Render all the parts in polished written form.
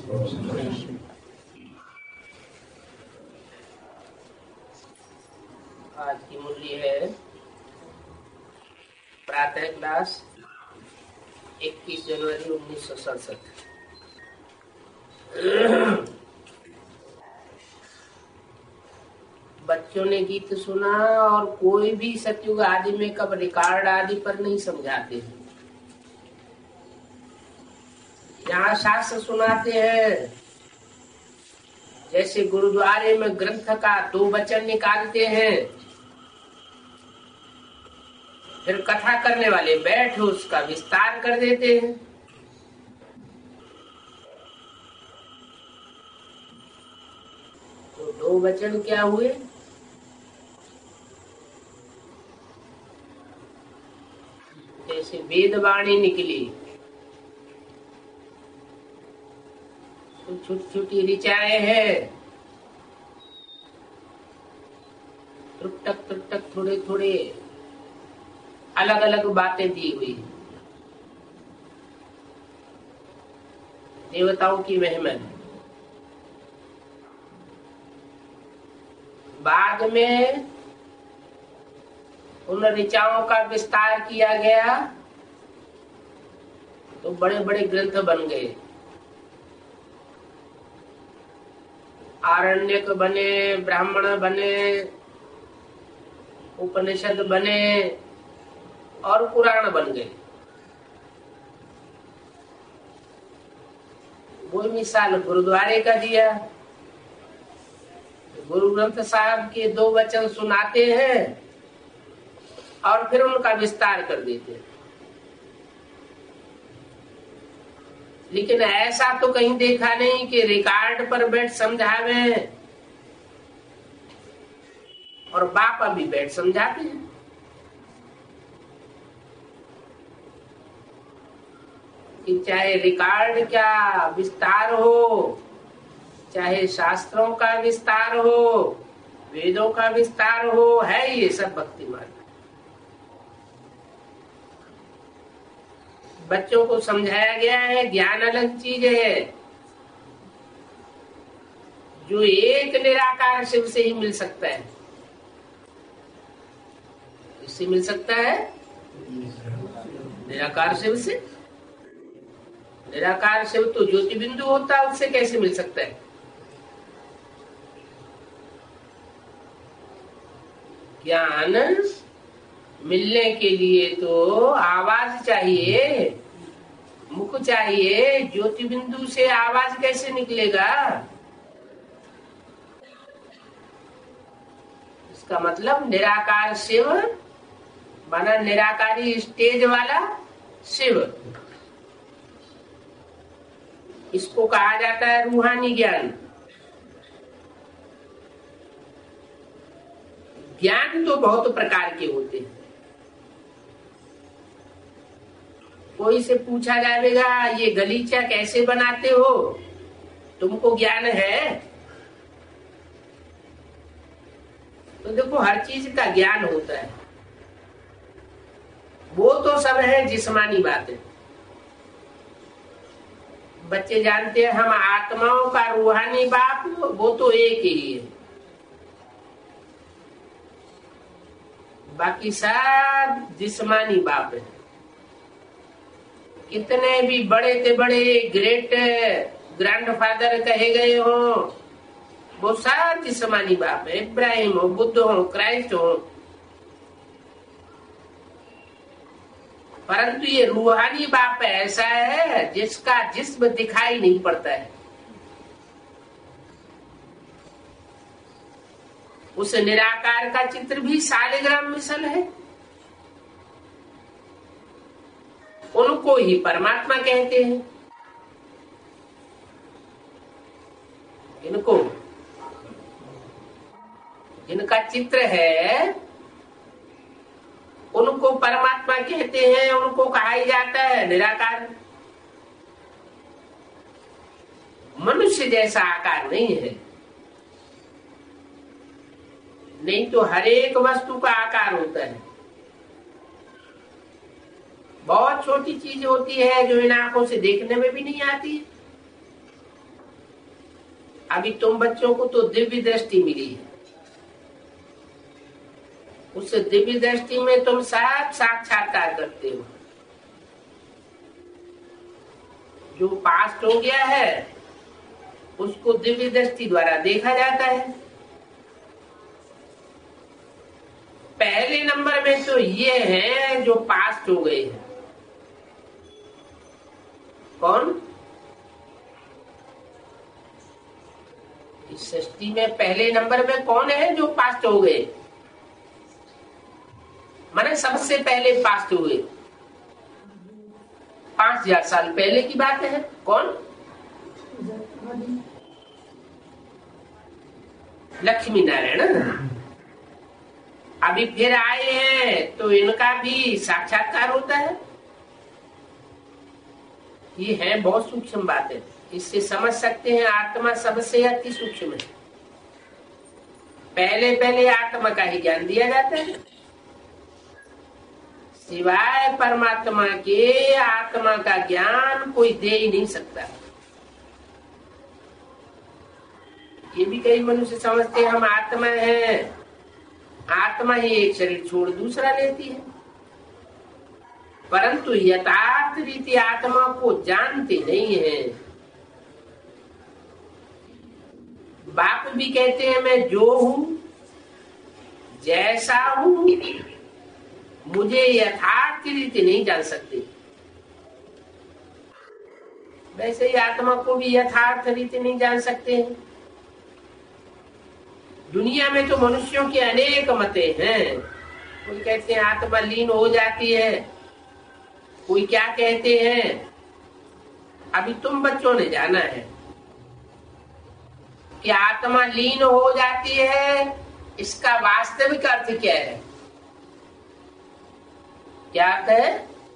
आज की मुरली है प्रातः क्लास 21 जनवरी 1967। बच्चों ने गीत सुना और कोई भी सतयुग आदि में कब रिकॉर्ड आदि पर नहीं समझाते हैं। यहाँ शास्त्र सुनाते हैं, जैसे गुरुद्वारे में ग्रंथ का 2 वचन निकालते हैं, फिर कथा करने वाले बैठ उसका विस्तार कर देते हैं। तो 2 वचन क्या हुए? जैसे वेदवाणी निकली, तो छोटी छोटी ऋचाएं हैं, टुक थोड़े थोड़े अलग अलग बातें दी हुई। देवताओं की महिमा। बाद में उन ऋचाओं का विस्तार किया गया तो बड़े बड़े ग्रंथ बन गए। आरण्यक बने, ब्राह्मण बने, उपनिषद बने और पुराण बन गए। वो मिसाल गुरुद्वारे का दिया। गुरु ग्रंथ साहब के 2 वचन सुनाते हैं और फिर उनका विस्तार कर देते हैं। लेकिन ऐसा तो कहीं देखा नहीं कि रिकॉर्ड पर बैठ समझावे और बाप अभी बैठ समझाते हैं। कि चाहे रिकॉर्ड क्या विस्तार हो, चाहे शास्त्रों का विस्तार हो, वेदों का विस्तार हो, है ये सब भक्ति मार्ग। बच्चों को समझाया गया है ज्ञान अलग चीज है, जो एक निराकार शिव से ही मिल सकता है। इससे मिल सकता है निराकार शिव से। निराकार शिव तो ज्योति बिंदु होता है, उससे कैसे मिल सकता है? ज्ञान मिलने के लिए तो आवाज चाहिए, मुख चाहिए। ज्योति बिंदु से आवाज कैसे निकलेगा? इसका मतलब निराकार शिव माना निराकारी स्टेज वाला शिव। इसको कहा जाता है रूहानी ज्ञान। ज्ञान तो बहुत प्रकार के होते हैं। कोई से पूछा जाएगा ये गलीचा कैसे बनाते हो, तुमको ज्ञान है? तो देखो हर चीज का ज्ञान होता है। वो तो सब है जिस्मानी बातें। बच्चे जानते हैं हम आत्माओं का रूहानी बाप वो तो एक ही है, बाकी सब जिस्मानी बाप है। कितने भी बड़े से बड़े ग्रेट ग्रैंडफादर कहे गए हो, वो सब जिस्मानी बाप है। इब्राहिम हो, बुद्ध हो, क्राइस्ट हो, परंतु ये रूहानी बाप ऐसा है जिसका जिस्म दिखाई नहीं पड़ता है। उस निराकार का चित्र भी शालिग्राम मिसल है। उनको ही परमात्मा कहते हैं। इनको जिनका चित्र है उनको परमात्मा कहते हैं, उनको कहा ही जाता है निराकार। मनुष्य जैसा आकार नहीं है, नहीं तो हर एक वस्तु का आकार होता है। बहुत छोटी चीज होती है जो इन आंखों से देखने में भी नहीं आती, अभी तुम बच्चों को तो दिव्य दृष्टि मिली है, उस दिव्य दृष्टि में तुम सब साक्षात्कार करते हो। जो पास्ट हो गया है उसको दिव्य दृष्टि द्वारा देखा जाता है। पहले नंबर में तो ये है जो पास्ट हो गए हैं। कौन? इस सृष्टि में पहले नंबर में कौन है जो पास्ट हो गए? माने सबसे पहले पास्ट हुए, 5000 साल पहले की बात है। कौन? लक्ष्मी नारायण। अभी फिर आए हैं तो इनका भी साक्षात्कार होता है। ये है बहुत सूक्ष्म बात है, इससे समझ सकते हैं आत्मा सबसे अति सूक्ष्म है। पहले पहले आत्मा का ही ज्ञान दिया जाता है, सिवाय परमात्मा के आत्मा का ज्ञान कोई दे ही नहीं सकता। ये भी कई मनुष्य समझते हैं हम आत्मा है, आत्मा ही एक शरीर छोड़ दूसरा लेती है, परंतु यथार्थ रीति आत्मा को जानते नहीं है। बाप भी कहते हैं मैं जो हूं, जैसा हूं, मुझे यथार्थ रीति नहीं जान सकते। वैसे ही आत्मा को भी यथार्थ रीति नहीं जान सकते हैं। दुनिया में तो मनुष्यों के अनेक मते हैं। कोई कहते हैं आत्मा लीन हो जाती है, कोई क्या कहते हैं। अभी तुम बच्चों ने जाना है कि आत्मा लीन हो जाती है, इसका वास्तविक अर्थ क्या है? क्या अर्थ है?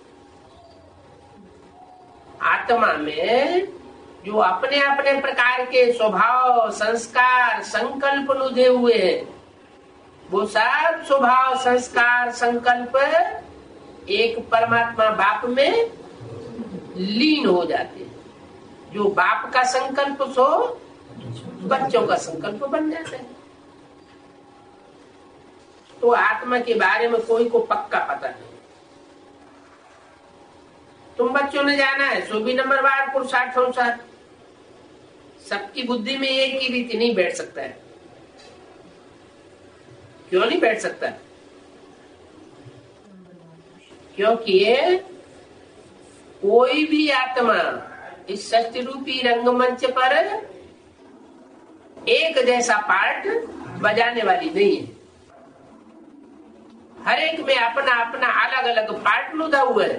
आत्मा में जो अपने अपने प्रकार के स्वभाव, संस्कार, संकल्प नुधे हुए हैं, वो सब स्वभाव, संस्कार, संकल्प एक परमात्मा बाप में लीन हो जाते हैं। जो बाप का संकल्प सो बच्चों का संकल्प बन जाता है। तो आत्मा के बारे में कोई को पक्का पता नहीं। तुम बच्चों ने जाना है 24 नंबर वार पुरुषार्थ अनुसार। सबकी बुद्धि में एक ही रीति नहीं बैठ सकता है। क्यों नहीं बैठ सकता? क्योंकि कोई भी आत्मा इस सृष्टि रूपी रंगमंच पर एक जैसा पार्ट बजाने वाली नहीं है। हर एक में अपना अपना अलग अलग पार्ट लुधा हुआ है।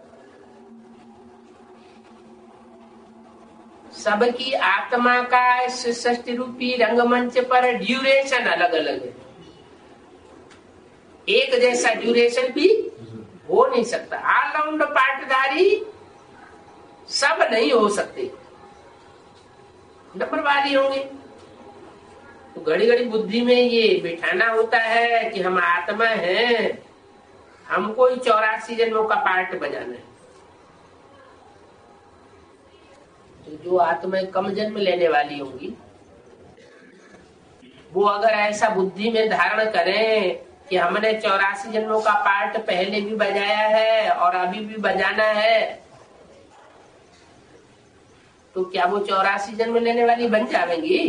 सबकी आत्मा का इस सृष्टि रूपी रंगमंच पर ड्यूरेशन अलग अलग है। एक जैसा ड्यूरेशन भी हो नहीं सकता। ऑलराउंड पार्टधारी सब नहीं हो सकते, नंबरवारी होंगे। तो घड़ी घड़ी बुद्धि में ये बिठाना होता है कि हम आत्मा हैं, हमको ही 84 जन्मों का पार्ट बजाना है। तो जो आत्माएं कम जन्म लेने वाली होंगी, वो अगर ऐसा बुद्धि में धारण करें कि हमने 84 जन्मों का पार्ट पहले भी बजाया है और अभी भी बजाना है, तो क्या वो 84 जन्म लेने वाली बन जाएंगी?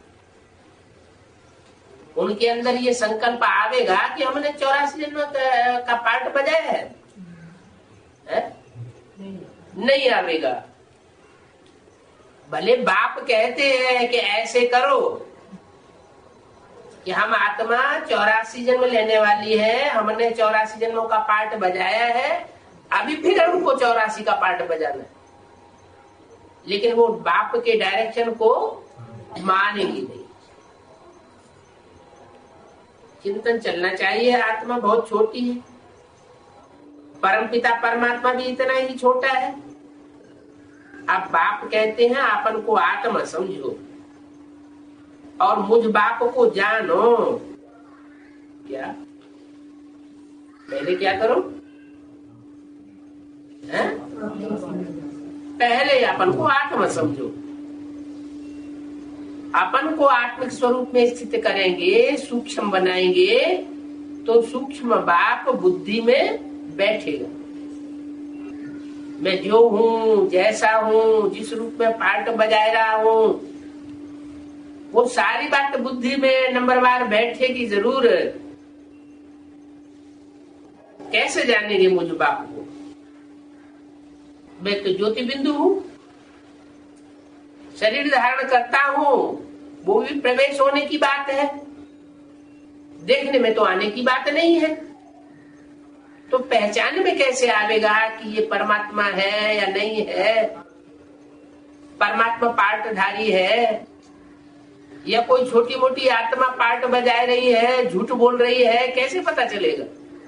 उनके अंदर ये संकल्प आवेगा कि हमने 84 जन्म का पार्ट बजाया है? नहीं आवेगा। भले बाप कहते हैं कि ऐसे करो कि हम आत्मा 84 जन्म लेने वाली है, हमने 84 जन्मों का पार्ट बजाया है, अभी फिर हमको 84 का पार्ट बजाना है, लेकिन वो बाप के डायरेक्शन को मानेगी नहीं। चिंतन चलना चाहिए। आत्मा बहुत छोटी है, परमपिता परमात्मा भी इतना ही छोटा है। अब बाप कहते हैं अपन को आत्मा समझो और मुझ बाप को जानो। क्या पहले क्या करो? पहले अपन को आत्मा समझो। अपन को आत्मिक स्वरूप में स्थित करेंगे, सूक्ष्म बनाएंगे, तो सूक्ष्म बाप बुद्धि में बैठेगा। मैं जो हूँ, जैसा हूँ, जिस रूप में पार्ट बजाए रहा हूँ, वो सारी बात बुद्धि में नंबरवार बैठेगी जरूर। कैसे जानेंगे मुझ बाप को? मैं तो ज्योति बिंदु हूँ, शरीर धारण करता हूँ, वो भी प्रवेश होने की बात है, देखने में तो आने की बात नहीं है। तो पहचान में कैसे आवेगा कि ये परमात्मा है या नहीं है? परमात्मा पार्टधारी है या कोई छोटी मोटी आत्मा पार्ट बजाए रही है, झूठ बोल रही है, कैसे पता चलेगा?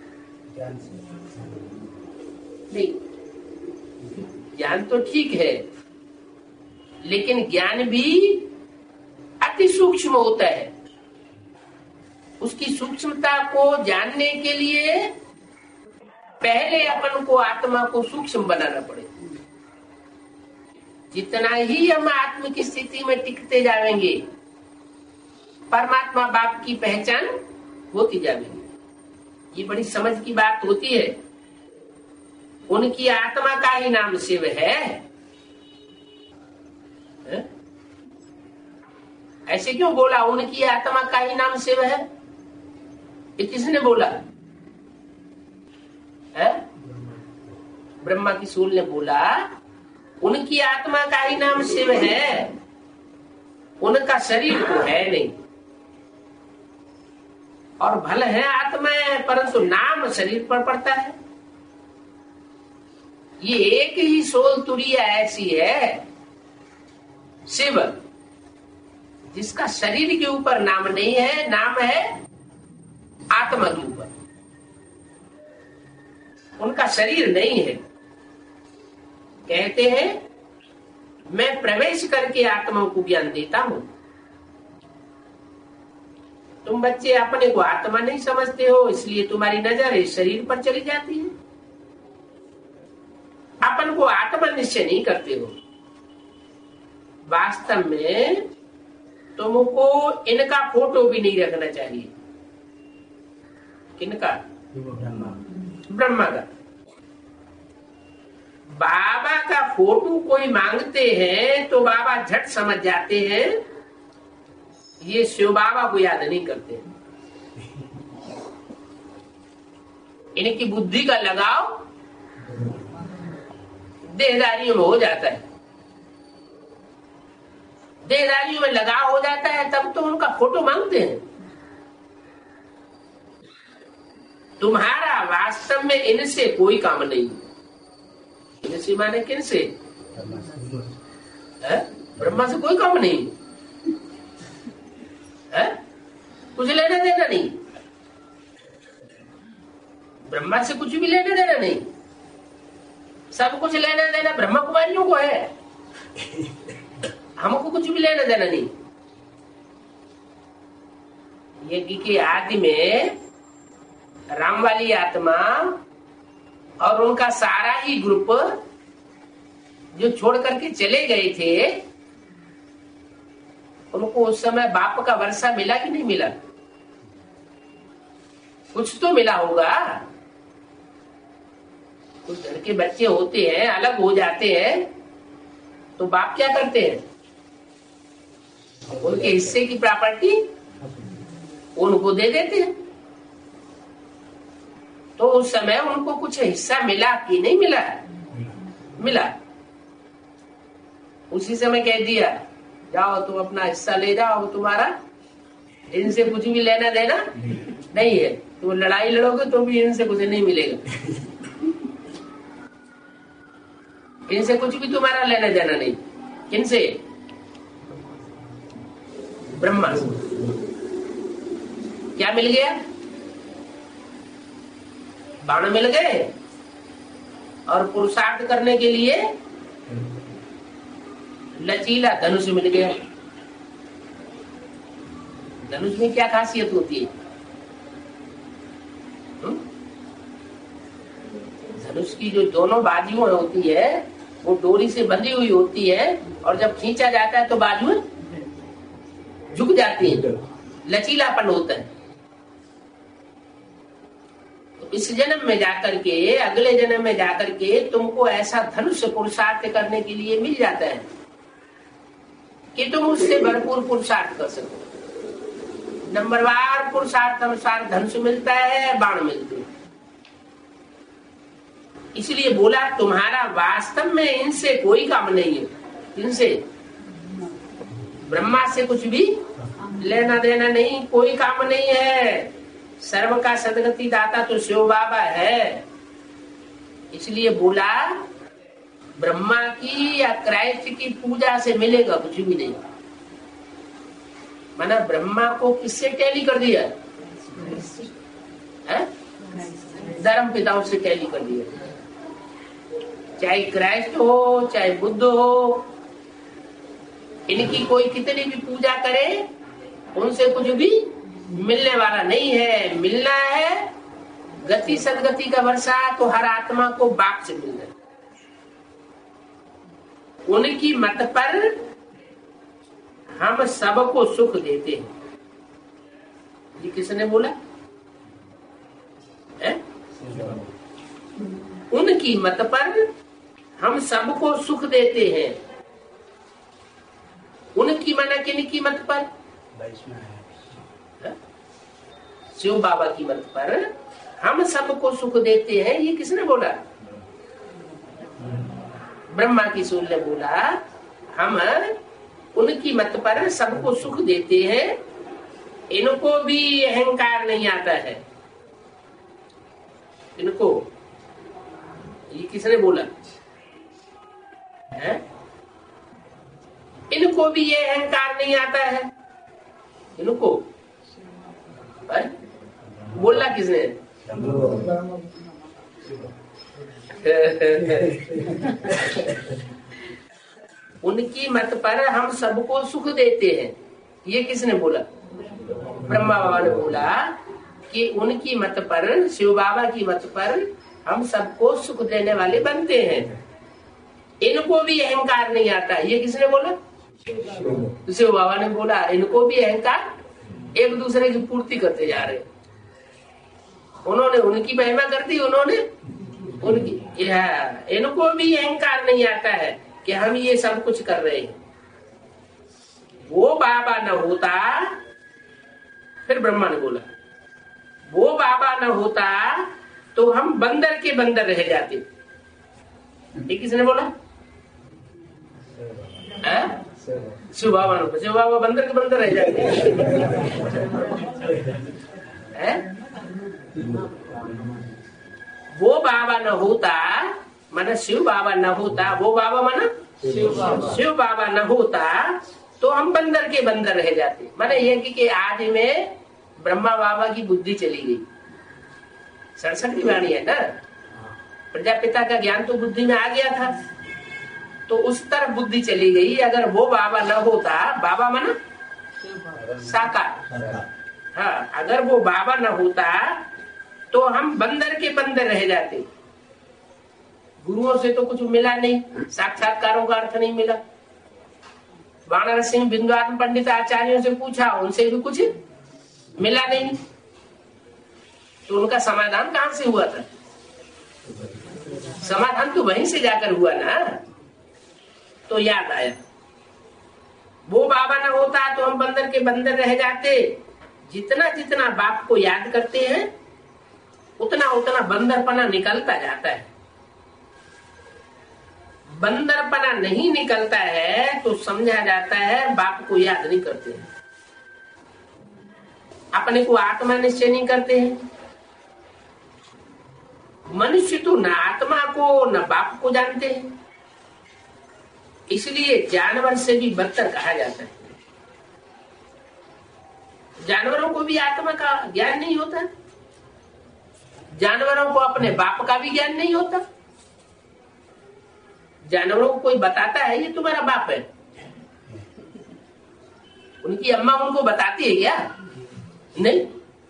नहीं, ज्ञान तो ठीक है, लेकिन ज्ञान भी अति सूक्ष्म होता है। उसकी सूक्ष्मता को जानने के लिए पहले अपन को आत्मा को सूक्ष्म बनाना पड़ेगा। जितना ही हम आत्मा की स्थिति में टिकते जाएंगे, परमात्मा बाप की पहचान होती जाएगी। ये बड़ी समझ की बात होती है। उनकी आत्मा का ही नाम शिव है। ऐसे क्यों बोला उनकी आत्मा का ही नाम शिव है? ये किसने बोला है? ब्रह्मा की सूल ने बोला उनकी आत्मा का ही नाम शिव है, उनका शरीर तो है नहीं। और भले है आत्मा है, परंतु नाम शरीर पर पड़ता है। ये एक ही सोल तुरिया ऐसी है शिव, जिसका शरीर के ऊपर नाम नहीं है, नाम है आत्मा के ऊपर। उनका शरीर नहीं है। कहते हैं मैं प्रवेश करके आत्मा को ज्ञान देता हूं। तुम बच्चे अपने को आत्मा नहीं समझते हो, इसलिए तुम्हारी नजर इस शरीर पर चली जाती है। अपन को आत्मा निश्चय नहीं करते हो। वास्तव में तुमको इनका फोटो भी नहीं रखना चाहिए। किनका? ब्रह्मा का। बाबा का फोटो कोई मांगते हैं तो बाबा झट समझ जाते हैं ये शिव बाबा को याद नहीं करते। इनकी बुद्धि का लगाव देहदारियों में हो जाता है। देहदारियों में लगाव हो जाता है तब तो उनका फोटो मांगते हैं। तुम्हारा वास्तव में इनसे कोई काम नहीं। इनसे माने किनसे? ब्रह्मा से कोई काम नहीं है? कुछ लेना देना नहीं। ब्रह्मा से कुछ भी लेना देना नहीं। सब कुछ लेना देना ब्रह्मा कुमारियों को है, हमको कुछ भी लेना देना नहीं। यज्ञ के आदि में राम वाली आत्मा और उनका सारा ही ग्रुप जो छोड़ करके चले गए थे, उनको उस समय बाप का वर्षा मिला कि नहीं मिला? कुछ तो मिला होगा। कुछ घर के बच्चे होते हैं, अलग हो जाते हैं, तो बाप क्या करते हैं? उनके हिस्से की प्रॉपर्टी उनको दे देते हैं। तो उस समय उनको कुछ हिस्सा मिला कि नहीं मिला? मिला। उसी समय कह दिया जाओ तुम अपना हिस्सा ले जाओ, तुम्हारा इनसे कुछ भी लेना देना नहीं है। तुम लड़ाई लड़ोगे तो भी इनसे कुछ नहीं मिलेगा। इनसे कुछ भी तुम्हारा लेना देना नहीं। किनसे? ब्रह्मा से। क्या मिल गया? बाण मिल गए और पुरुषार्थ करने के लिए लचीला धनुष मिल गया। धनुष में क्या खासियत होती है? धनुष की जो दोनों बाजुएं होती है वो डोरी से बंधी हुई होती है, और जब खींचा जाता है तो बाजुएं झुक जाती हैं, लचीलापन होता है। तो इस जन्म में जाकर के, अगले जन्म में जाकर के तुमको ऐसा धनुष पुरुषार्थ करने के लिए मिल जाता है कि तुम उससे भरपूर पुरुषार्थ कर सको। नंबरवार पुरुषार्थ अनुसार धनुष मिलता है, बाण मिलते हैं। इसलिए बोला तुम्हारा वास्तव में इनसे कोई काम नहीं है। इनसे ब्रह्मा से कुछ भी लेना देना नहीं, कोई काम नहीं है। सर्व का सदगति दाता तो शिव बाबा है। इसलिए बोला ब्रह्मा की या क्राइस्ट की पूजा से मिलेगा कुछ भी नहीं। माना ब्रह्मा को किससे टैली कर दिया है? धर्म पिताओं से टैली कर दिया। चाहे क्राइस्ट हो, चाहे बुद्ध हो, इनकी कोई कितनी भी पूजा करे उनसे कुछ भी मिलने वाला नहीं है। मिलना है गति सदगति का वर्षा तो हर आत्मा को बाप से मिलना है। उनकी मत पर हम सबको सुख देते हैं। ये किसने बोला है? उनकी मत पर हम सबको सुख देते हैं। उनकी माना किनकी मत पर? शिव बाबा की मत पर हम सबको सुख देते हैं। ये किसने बोला? ब्रह्मा की सूल ने बोला हम उनकी मत पर सबको सुख देते हैं। इनको भी अहंकार नहीं आता है। इनको ये किसने बोला है? इनको भी ये अहंकार नहीं आता है। इनको पर बोला किसने? उनकी मत पर हम सबको सुख देते हैं। ये किसने बोला? ब्रह्मा बाबा ने बोला कि उनकी मत पर, शिव बाबा की मत पर हम सबको सुख देने वाले बनते हैं। इनको भी अहंकार नहीं आता। ये किसने बोला? शिव बाबा ने बोला इनको भी अहंकार, एक दूसरे की पूर्ति करते जा रहे। उन्होंने उनकी महिमा कर दी, उन्होंने उनकी। इनको भी अहंकार नहीं आता है कि हम ये सब कुछ कर रहे हैं। वो बाबा न होता, फिर ब्रह्मा ने बोला वो बाबा न होता तो हम बंदर के बंदर रह जाते। ये किसने बोला? शिव बाबा ने। शिव बाबा बंदर के बंदर रह जाते हैं। वो बाबा न होता माना शिव बाबा न होता, वो बाबा माना शिव बाबा न होता तो हम बंदर के बंदर रह जाते। माने ये कि आज में ब्रह्मा बाबा की बुद्धि चली गई। 67 वाणी है ना, प्रजापिता का ज्ञान तो बुद्धि में आ गया था, तो उस तरफ बुद्धि चली गई। अगर वो बाबा न होता, बाबा माना साकार, हाँ, अगर वो बाबा न होता तो हम बंदर के बंदर रह जाते। गुरुओं से तो कुछ मिला नहीं, साक्षात्कारों का अर्थ नहीं मिला। वानर सिंह बिंदुआत्म पंडित आचार्यों से पूछा, उनसे भी कुछ मिला नहीं। तो उनका समाधान कहां से हुआ था? समाधान तो वहीं से जाकर हुआ ना। तो याद आया वो बाबा ना होता तो हम बंदर के बंदर रह जाते। जितना जितना बाप को याद करते हैं उतना उतना बंदरपना निकलता जाता है। बंदरपना नहीं निकलता है तो समझा जाता है बाप को याद नहीं करते हैं, अपने को आत्मा निश्चय नहीं करते हैं। मनुष्य तो न आत्मा को न बाप को जानते हैं, इसलिए जानवर से भी बदतर कहा जाता है। जानवरों को भी आत्मा का ज्ञान नहीं होता, जानवरों को अपने बाप का भी ज्ञान नहीं होता। जानवरों को कोई बताता है ये तुम्हारा बाप है, उनकी अम्मा उनको बताती है क्या? नहीं।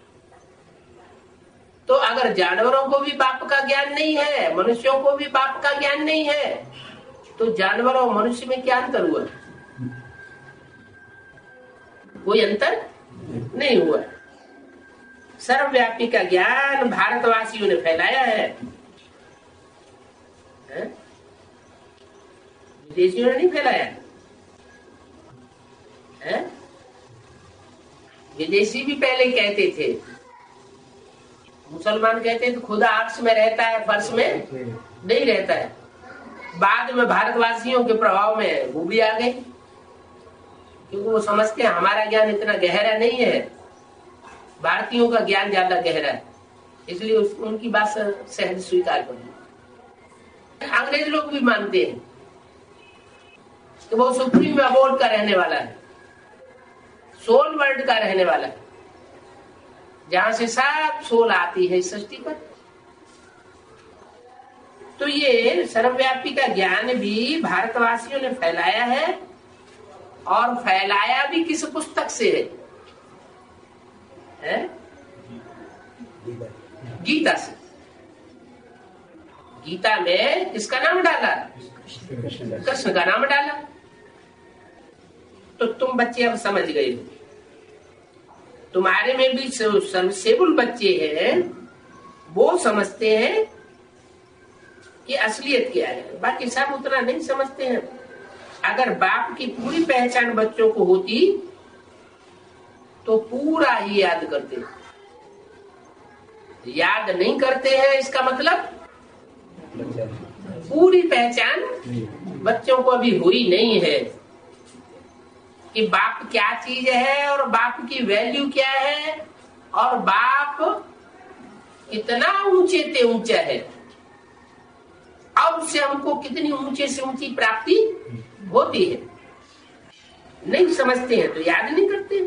तो अगर जानवरों को भी बाप का ज्ञान नहीं है, मनुष्यों को भी बाप का ज्ञान नहीं है, तो जानवर और मनुष्य में क्या अंतर हुआ? कोई अंतर नहीं हुआ। सर्वव्यापी का ज्ञान भारतवासियों ने फैलाया है, विदेशियों ने नहीं फैलाया है। विदेशी भी पहले कहते थे, मुसलमान कहते थे खुदा अर्श में रहता है, फर्श में नहीं रहता है। बाद में भारतवासियों के प्रभाव में वो भी आ गए, क्योंकि वो समझते हैं हमारा ज्ञान इतना गहरा नहीं है, भारतीयों का ज्ञान ज्यादा गहरा है, इसलिए उनकी बात सहज स्वीकार कर। अंग्रेज लोग भी मानते हैं कि वो सुप्रीम अबोर्ड का रहने वाला है, सोल वर्ल्ड का रहने वाला है, जहां से सब सोल आती है इस सृष्टि पर। तो ये सर्वव्यापी का ज्ञान भी भारतवासियों ने फैलाया है, और फैलाया भी किस पुस्तक से है? गीता से। गीता में किसका नाम डाला? कृष्ण का नाम डाला। तो तुम बच्चे अब समझ गए हो, तुम्हारे में भी सर्वसेबुल बच्चे हैं, वो समझते हैं कि असलियत क्या है, बाकी सब उतना नहीं समझते हैं। अगर बाप की पूरी पहचान बच्चों को होती तो पूरा ही याद करते, याद नहीं करते हैं, इसका मतलब पूरी पहचान बच्चों को अभी हुई नहीं है कि बाप क्या चीज है और बाप की वैल्यू क्या है और बाप कितना ऊंचे से ऊंचा है और उससे हमको कितनी ऊंचे से ऊंची प्राप्ति होती है। नहीं समझते हैं तो याद नहीं करते।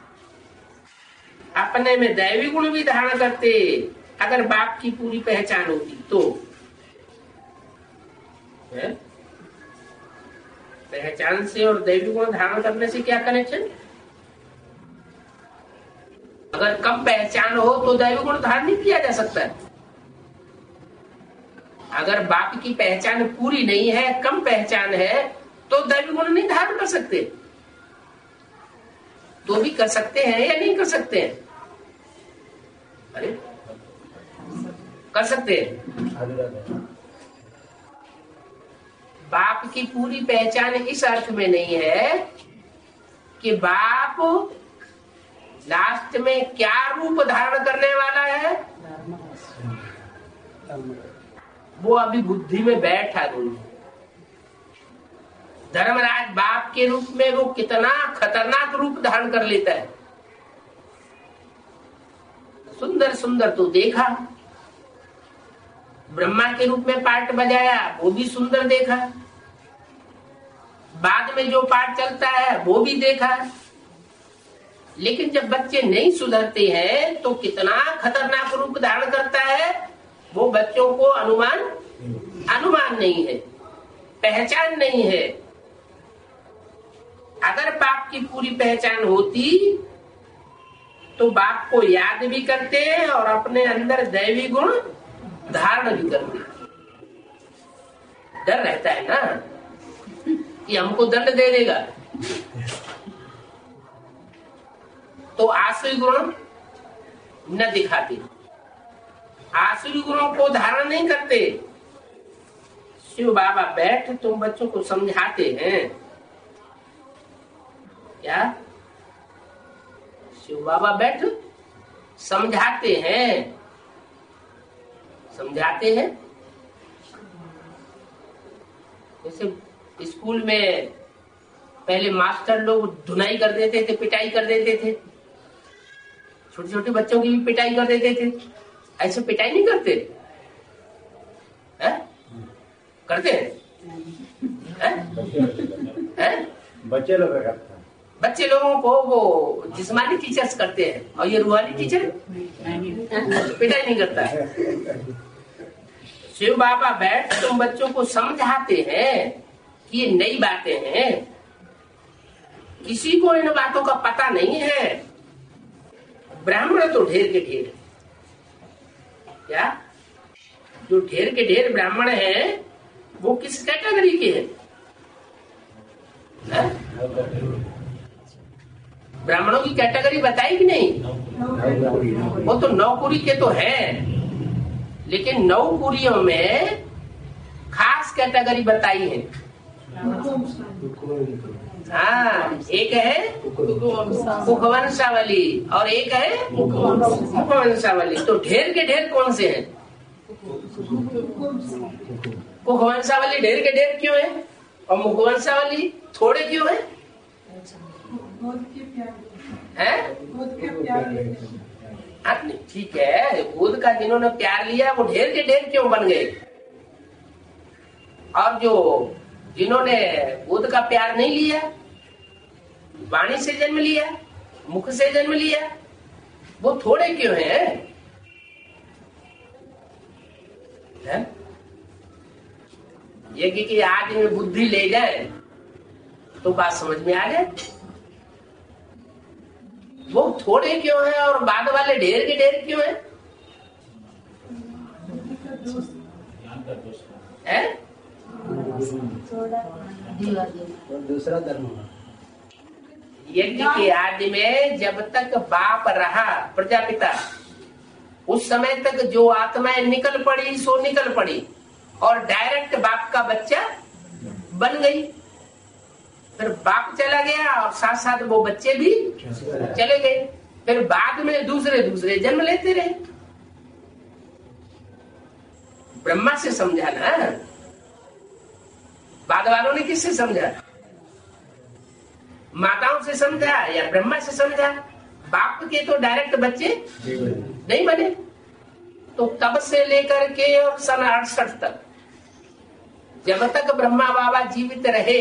अपने में दैवी गुण भी धारण करते अगर बाप की पूरी पहचान होती तो। पहचान से और दैवी गुण धारण करने से क्या कनेक्शन? अगर कम पहचान हो तो दैवी गुण धारण नहीं किया जा सकता है। अगर बाप की पहचान पूरी नहीं है, कम पहचान है, तो दैवी गुण नहीं धारण कर सकते। तो भी कर सकते हैं या नहीं कर सकते हैं? अरे कर सकते हैं। बाप की पूरी पहचान इस अर्थ में नहीं है कि बाप लास्ट में क्या रूप धारण करने वाला है, वो अभी बुद्धि में बैठा नहीं। धर्मराज बाप के रूप में वो कितना खतरनाक रूप धारण कर लेता है। सुंदर सुंदर तो देखा, ब्रह्मा के रूप में पार्ट बजाया, वो भी सुंदर देखा, बाद में जो पार्ट चलता है वो भी देखा। लेकिन जब बच्चे नहीं सुधरते हैं तो कितना खतरनाक रूप धारण करता है वो बच्चों को अनुमान नहीं है, पहचान नहीं है। अगर बाप की पूरी पहचान होती तो बाप को याद भी करते और अपने अंदर दैवी गुण धारण भी करते। डर रहता है ना कि हमको दंड दे देगा, तो आसुरी गुण न दिखाते, आसुरी गुणों को धारण नहीं करते। शिव बाबा बैठ तुम बच्चों को समझाते हैं क्या? शिव बाबा बैठ समझाते हैं, समझाते हैं। जैसे स्कूल में पहले मास्टर लोग धुनाई कर देते थे, पिटाई कर देते थे, छोटे छोटे बच्चों की भी पिटाई कर देते थे। ऐसे पिटाई नहीं करते है? करते हैं? बच्चे लोगों को वो जिस्मानी टीचर्स करते हैं और ये रूहानी टीचर पिटाई नहीं करता। शिव बाबा बैठ तुम बच्चों को समझाते हैं कि ये नई बातें हैं, किसी को इन बातों का पता नहीं है। ब्राह्मण तो ढेर के ढेर, क्या जो ढेर के ढेर ब्राह्मण हैं वो किस कैटेगरी के हैं? ब्राह्मणों की कैटेगरी बताई कि नहीं? वो तो 9 कुरी के तो हैं, लेकिन 9 कुरियों में खास कैटेगरी बताई है। हाँ, एक है कुखवंशावली और एक है मुखवंशावली। तो ढेर के ढेर कौन से हैं? कुखवंशावली ढेर के ढेर क्यों है और मुखवंशावली थोड़े क्यों है? ठीक है, बुद्ध का जिन्होंने प्यार लिया वो ढेर के ढेर क्यों बन गए? और जो जिन्होंने बुद्ध का प्यार नहीं लिया, वाणी से जन्म लिया, मुख से जन्म लिया, वो थोड़े क्यों हैं? यज्ञ की आज में बुद्धि ले जाए तो बात समझ में आ जाए। वो थोड़े क्यों हैं और बाद वाले ढेर के ढेर क्यों हैं? दूसरा धर्म। यज्ञ के आदि में जब तक बाप रहा प्रजापिता, उस समय तक जो आत्माएं निकल पड़ी सो निकल पड़ी और डायरेक्ट बाप का बच्चा बन गई। फिर बाप चला गया और साथ साथ वो बच्चे भी चले गए। फिर बाद में दूसरे दूसरे जन्म लेते रहे। ब्रह्मा से समझा ना, बाद वालों ने किससे समझा? माताओं से समझा या ब्रह्मा से समझा? बाप के तो डायरेक्ट बच्चे नहीं बने। तो तब से लेकर के और सन 68 तक, जब तक ब्रह्मा बाबा जीवित रहे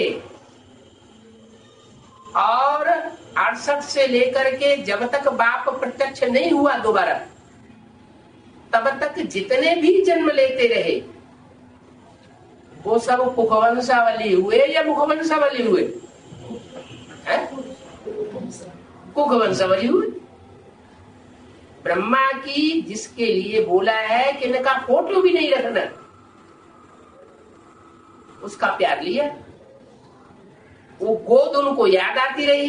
और 68 से लेकर के जब तक बाप प्रत्यक्ष नहीं हुआ दोबारा, तब तक जितने भी जन्म लेते रहे वो सब कुखवंशावली हुए या मुखवंशावली हुए? कुखवंशावली हुए। ब्रह्मा की जिसके लिए बोला है कि इनका फोटो भी नहीं रखना, उसका प्यार लिया। वो गोद उनको याद आती रही,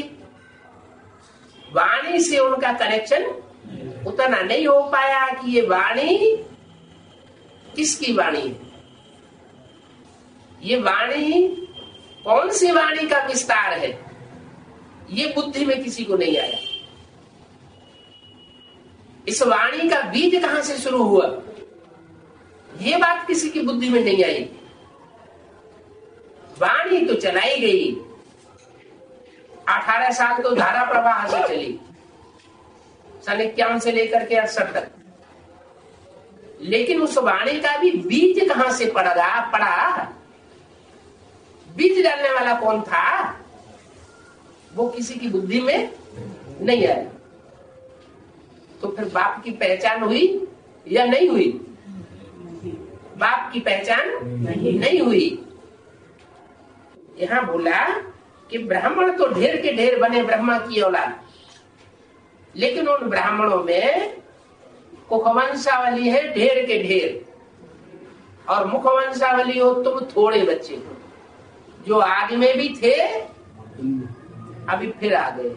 वाणी से उनका कनेक्शन उतना नहीं हो पाया कि ये वाणी किसकी वाणी है, ये वाणी कौन सी वाणी का विस्तार है, ये बुद्धि में किसी को नहीं आया। इस वाणी का बीज कहां से शुरू हुआ, ये बात किसी की बुद्धि में नहीं आई। वाणी तो चलाई गई, 18 साल तो धारा प्रवाह से चली, सन 51 से लेकर के 68 तक। लेकिन उस वाणी का भी बीज कहां से पड़ा? बीज डालने वाला कौन था, वो किसी की बुद्धि में नहीं आया। तो फिर बाप की पहचान हुई या नहीं हुई? बाप की पहचान नहीं हुई। यहां बोला कि ब्राह्मण तो ढेर के ढेर बने ब्रह्मा की औलाद, लेकिन उन ब्राह्मणों में कुखवंशावली है ढेर के ढेर, और मुखवंशावली हो तुम थोड़े बच्चे जो आगे में भी थे अभी फिर आ गए।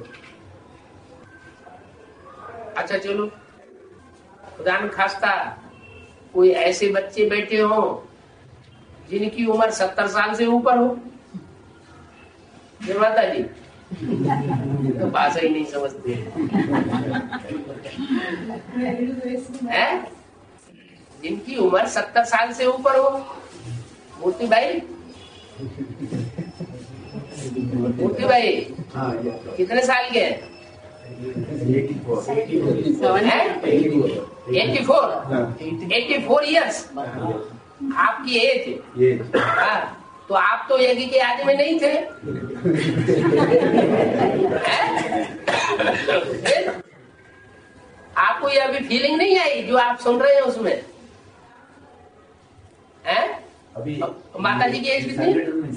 अच्छा चलो, खुदा न खास्ता कोई ऐसे बच्चे बैठे हो जिनकी उम्र 70 साल से ऊपर हो, माता जी तो भाषा ही नहीं समझते हैं। जिनकी उम्र 70 साल से ऊपर हो, मूर्ति भाई कितने साल के हैं? 84 इयर्स आपकी एज। हाँ, तो आप तो यज्ञ के आदि में नहीं थे। आपको ये अभी फीलिंग नहीं आई जो आप सुन रहे हैं उसमें? अभी माता जी की एज कितनी?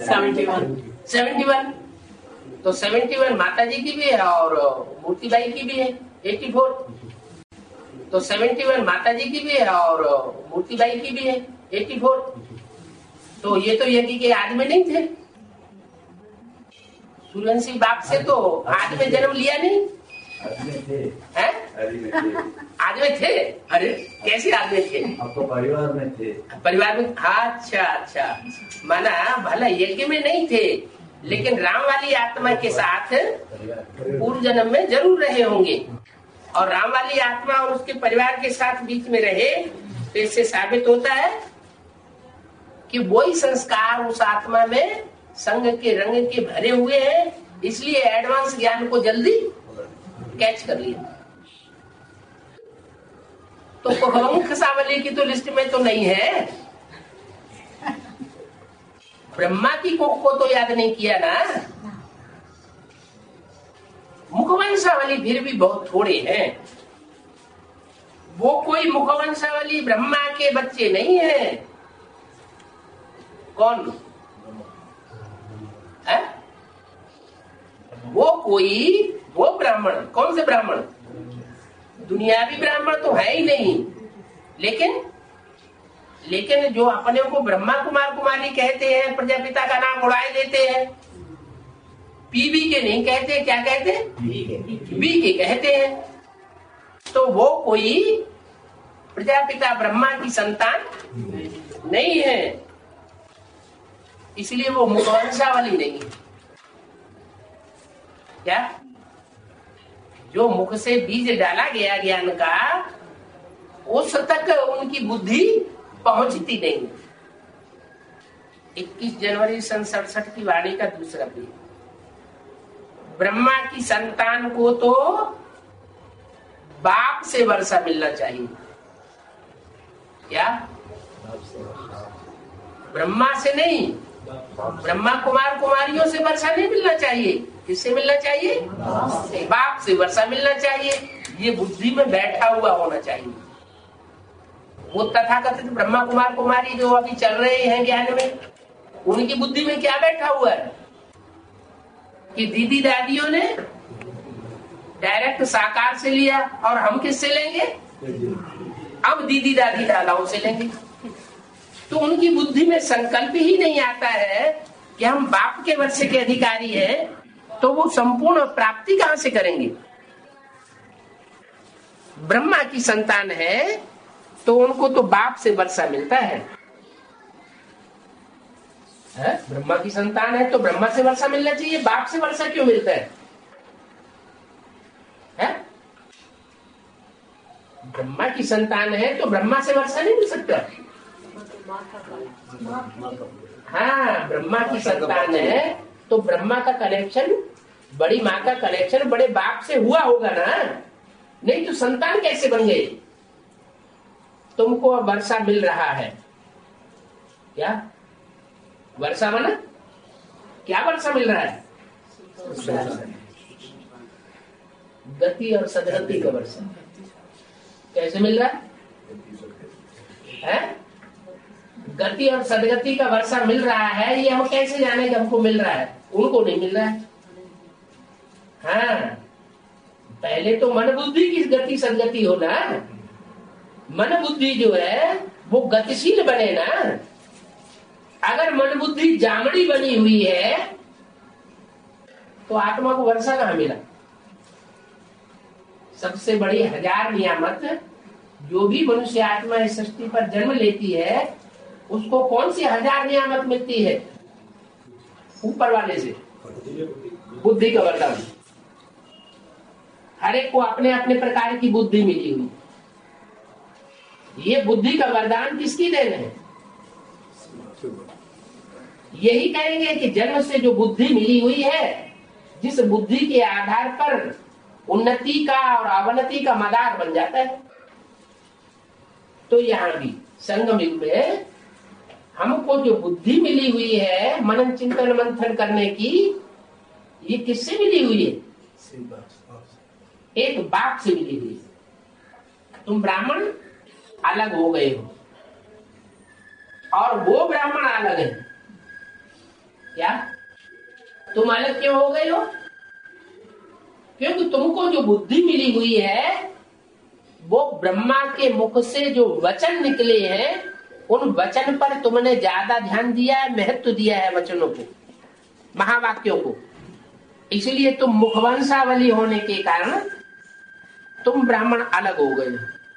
71। तो 71 माता जी की भी है और मूर्ति बाई की भी है 84। तो 71 माता जी की भी है और मूर्ति बाई की भी है 84। तो ये तो यज्ञ के आदि में नहीं थे। सूर्यवंशी बाप से तो आज में जन्म लिया नहीं। आदमी थे हैं? आदमी थे। अरे कैसे आदमी थे? आपको परिवार में थे। परिवार में। अच्छा अच्छा, माना भला यज्ञ में नहीं थे, लेकिन राम वाली आत्मा के साथ पूर्व जन्म में जरूर रहे होंगे। और राम वाली आत्मा और उसके परिवार के साथ बीच में रहे, तो इससे साबित होता है कि वही संस्कार उस आत्मा में संग के रंग के भरे हुए हैं, इसलिए एडवांस ज्ञान को जल्दी कैच कर लिया। तो मुख सावली की तो लिस्ट में तो नहीं है। ब्रह्मा की कोख को तो याद नहीं किया ना। मुखवंशावली फिर भी बहुत थोड़े हैं। वो कोई मुखवंशावली ब्रह्मा के बच्चे नहीं है। कौन है? वो ब्राह्मण। कौन से ब्राह्मण? दुनियावी ब्राह्मण तो है ही नहीं। लेकिन जो अपने को ब्रह्मा कुमार कुमारी कहते हैं, प्रजापिता का नाम उड़ाए देते हैं, पीवी के नहीं कहते, क्या कहते? बी के कहते हैं। तो वो कोई प्रजापिता ब्रह्मा की संतान नहीं है, इसलिए वो मुखवंशावली नहीं है। क्या? जो मुख से बीज डाला गया ज्ञान का, उस तक उनकी बुद्धि पहुंचती नहीं। 21 जनवरी सन 67 की वाणी का दूसरा पेज। ब्रह्मा की संतान को तो बाप से वर्षा मिलना चाहिए। क्या? ब्रह्मा से नहीं, ब्रह्मा कुमार कुमारियों से वर्षा नहीं मिलना चाहिए। किससे मिलना चाहिए? बाप से वर्षा मिलना चाहिए। ये बुद्धि में बैठा हुआ होना चाहिए। वो तथाकथित ब्रह्मा कुमार कुमारी जो अभी चल रहे हैं ज्ञान में, उनकी बुद्धि में क्या बैठा हुआ है कि दीदी दादियों ने डायरेक्ट साकार से लिया, और हम किससे लेंगे? अब दीदी दादी दादाओं से लेंगे। तो उनकी बुद्धि में संकल्प ही नहीं आता है कि हम बाप के वर्ष के अधिकारी हैं, तो वो संपूर्ण प्राप्ति कहां से करेंगे? ब्रह्मा की संतान है तो उनको तो बाप से वर्षा मिलता है। ब्रह्मा की संतान है तो ब्रह्मा से वर्षा मिलना चाहिए, बाप से वर्षा क्यों मिलता है? ब्रह्मा की संतान है तो ब्रह्मा से वर्षा नहीं मिल सकता। हाँ, ब्रह्मा की संतान है तो ब्रह्मा का कनेक्शन, बड़ी माँ का कनेक्शन बड़े बाप से हुआ होगा ना, नहीं तो संतान कैसे बन गई? तुमको वर्षा मिल रहा है। क्या वर्षा माना? क्या वर्षा मिल रहा है? गति और सदगति का वर्षा। कैसे मिल रहा है? गति और सदगति का वर्षा मिल रहा है, ये हम कैसे जाने कि हमको मिल रहा है? उनको नहीं मिल रहा है। हाँ, पहले तो मन बुद्धि की गति सदगति हो ना। मन बुद्धि जो है वो गतिशील बने ना। अगर मन बुद्धि जामड़ी बनी हुई है तो आत्मा को वर्षा कहाँ मिला? सबसे बड़ी 1000 नियामत जो भी मनुष्य आत्मा इस सृष्टि पर जन्म लेती है, उसको कौन सी 1000 नियामत मिलती है? ऊपर वाले से, बुद्धि का वरदान। हर एक को अपने अपने प्रकार की बुद्धि मिली हुई। ये बुद्धि का वरदान किसकी देन है? यही कहेंगे कि जन्म से जो बुद्धि मिली हुई है, जिस बुद्धि के आधार पर उन्नति का और अवनति का मदार बन जाता है। तो यहाँ भी संगम युग में हमको जो बुद्धि मिली हुई है मनन चिंतन मंथन करने की, ये किससे मिली हुई है? एक बाप से मिली हुई है। तुम ब्राह्मण अलग हो गए हो और वो ब्राह्मण अलग है। क्या तुम अलग क्यों हो गए हो? क्योंकि तुमको जो बुद्धि मिली हुई है वो ब्रह्मा के मुख से जो वचन निकले हैं, उन वचन पर तुमने ज्यादा ध्यान दिया है, महत्व दिया है वचनों को, महावाक्यों को। इसलिए तुम मुखवंशावली होने के कारण तुम ब्राह्मण अलग हो गए।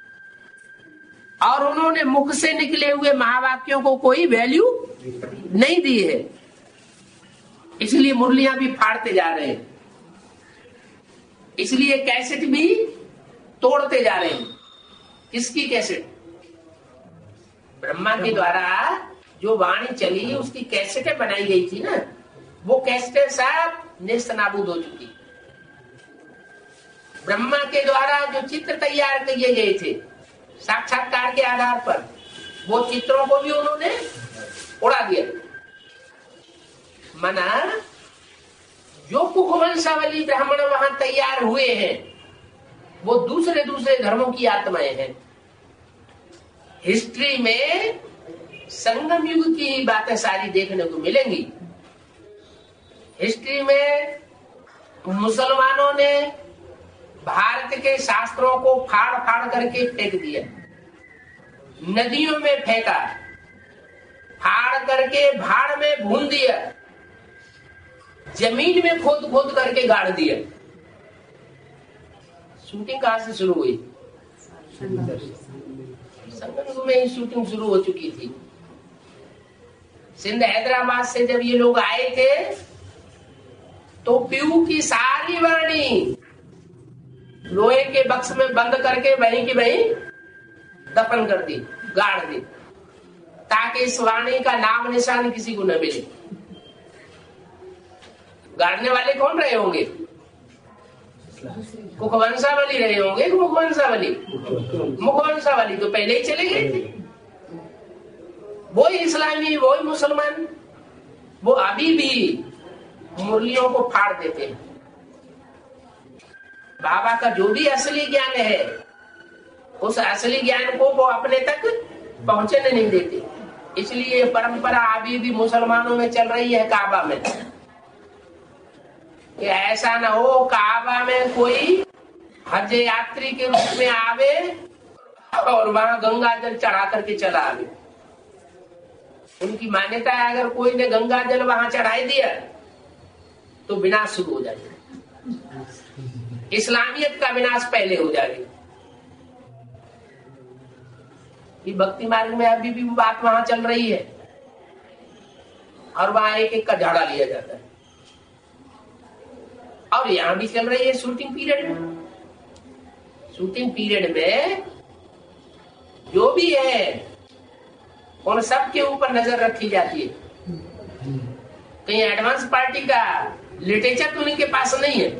और उन्होंने मुख से निकले हुए महावाक्यों को कोई वैल्यू नहीं दी है, इसलिए मुरलियां भी फाड़ते जा रहे हैं, इसलिए कैसेट भी तोड़ते जा रहे हैं। किसकी कैसेट? ब्रह्मा के द्वारा जो वाणी चली उसकी कैसेटें बनाई गई थी ना, वो कैसेटें सब नेस्त नाबूद हो चुकी। ब्रह्मा के द्वारा जो चित्र तैयार किए गए थे साक्षात्कार के आधार पर, वो चित्रों को भी उन्होंने उड़ा दिया। मना जो कुखवंशावली ब्राह्मण वहां तैयार हुए हैं वो दूसरे दूसरे धर्मों की आत्माएं हैं। हिस्ट्री में संगम युग की बातें सारी देखने को मिलेंगी। हिस्ट्री में मुसलमानों ने भारत के शास्त्रों को फाड़ फाड़ करके फेंक दिया, नदियों में फेंका, फाड़ करके भाड़ में भून दिया, जमीन में खोद खोद करके गाड़ दिया। शूटिंग कहां से शुरू हुई? संगम में ही शूटिंग शुरू हो चुकी थी। सिंध हैदराबाद से जब ये लोग आए थे तो पीयू की सारी वाणी लोहे के बक्स में बंद करके वहीं की वहीं दफन कर दी, गाड़ दी, ताकि इस वाणी का नाम निशान किसी को न मिले। गाड़ने वाले कौन रहे होंगे? कुखवंशावली रहे होंगे। मुखवंशावली, मुखवंशावली तो पहले ही चले गए थे। वो इस्लामी, वो मुसलमान, वो अभी भी मुरलियों को फाड़ देते हैं। बाबा का जो भी असली ज्ञान है उस असली ज्ञान को वो अपने तक पहुंचने नहीं देते। इसलिए परंपरा अभी भी मुसलमानों में चल रही है काबा में कि ऐसा न हो काबा में कोई हज यात्री के रूप में आवे और वहां गंगा जल चढ़ा करके चला आवे। उनकी मान्यता है अगर कोई ने गंगा जल वहां चढ़ाई दिया तो विनाश शुरू हो जाएगा, इस्लामियत का विनाश पहले हो जाएगा। ये भक्ति मार्ग में अभी भी बात वहां चल रही है और वहां एक एक का झाड़ा लिया जाता है। और यहां भी चल रही है शूटिंग पीरियड में। शूटिंग पीरियड में जो भी है उन सब के ऊपर नजर रखी जाती है। कहीं एडवांस पार्टी का लिटरेचर तो उनके पास नहीं है।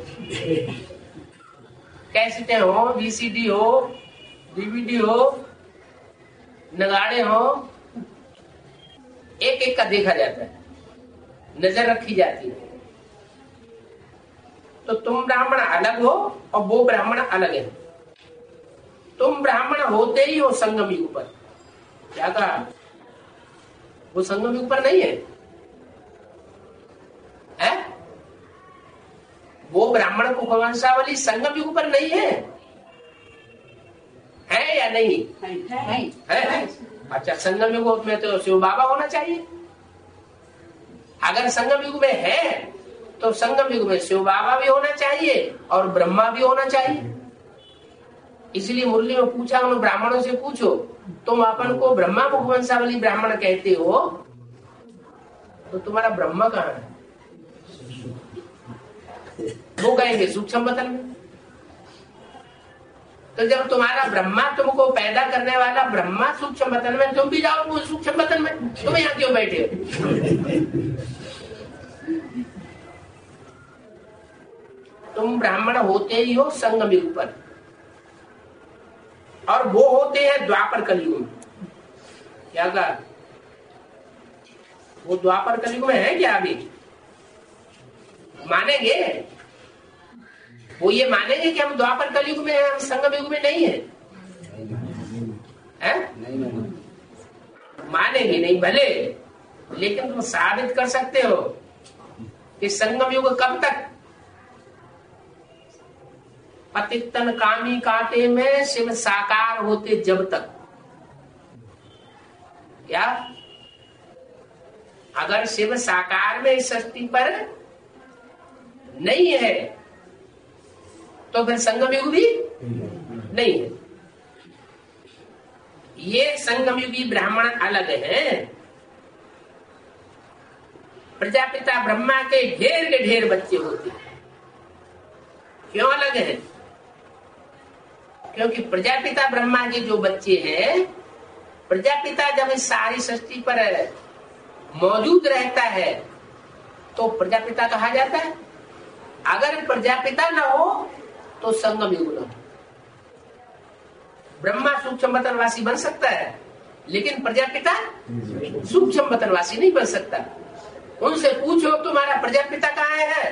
कैसेटें हो, वीसीडी हो, डीवीडी हो, नगाड़े हो, एक एक का देखा जाता है, नजर रखी जाती है। तो तुम ब्राह्मण अलग हो और वो ब्राह्मण अलग है। तुम ब्राह्मण होते ही हो संगम युग पर। क्या कहा? वो संगम युग पर नहीं है, है? वो ब्राह्मण कुखवंशावली संगम युग पर नहीं है, है या नहीं? है। अच्छा, संगम युग में तो शिव बाबा होना चाहिए। अगर संगम युग में है तो संगम युग में शिव बाबा भी होना चाहिए और ब्रह्मा भी होना चाहिए। इसलिए मुरली में पूछा, उन ब्राह्मणों से पूछो तुम अपन को ब्रह्मा मुखवंशावली ब्राह्मण कहते हो तो तुम्हारा ब्रह्मा कहाँ है? वो कहेंगे सूक्ष्म बतन में। तो जब तुम्हारा ब्रह्मा तुमको पैदा करने वाला ब्रह्मा सूक्ष्म बतन में, तुम भी जाओ सूक्ष्म बतन में, तुम यहाँ क्यों बैठे हो? तुम ब्राह्मण होते ही हो संगम युग पर और वो होते हैं द्वापर कलयुग में। क्या कहा? वो द्वापर कलयुग में है क्या? अभी मानेंगे? वो ये मानेंगे कि हम द्वापर कलयुग में हैं, हम संगम युग में नहीं है? मानेंगे नहीं भले, लेकिन तुम साबित कर सकते हो कि संगम युग कब तक? पतितन कामी कांटे में शिव साकार होते जब तक। क्या? अगर शिव साकार में इस सृष्टि पर नहीं है तो फिर संगम युग भी नहीं है। ये संगम युगी ब्राह्मण अलग है। प्रजापिता ब्रह्मा के ढेर बच्चे होते हैं। क्यों अलग है? क्योंकि प्रजापिता ब्रह्मा के जो बच्चे हैं, प्रजापिता जब इस सारी सृष्टि पर मौजूद रहता है तो प्रजापिता कहा जाता है। अगर प्रजापिता न हो तो संगम युग न हो। ब्रह्मा सूक्ष्म वतनवासी बन सकता है, लेकिन प्रजापिता सूक्ष्म वतनवासी नहीं बन सकता। उनसे पूछो तुम्हारा प्रजापिता कहाँ है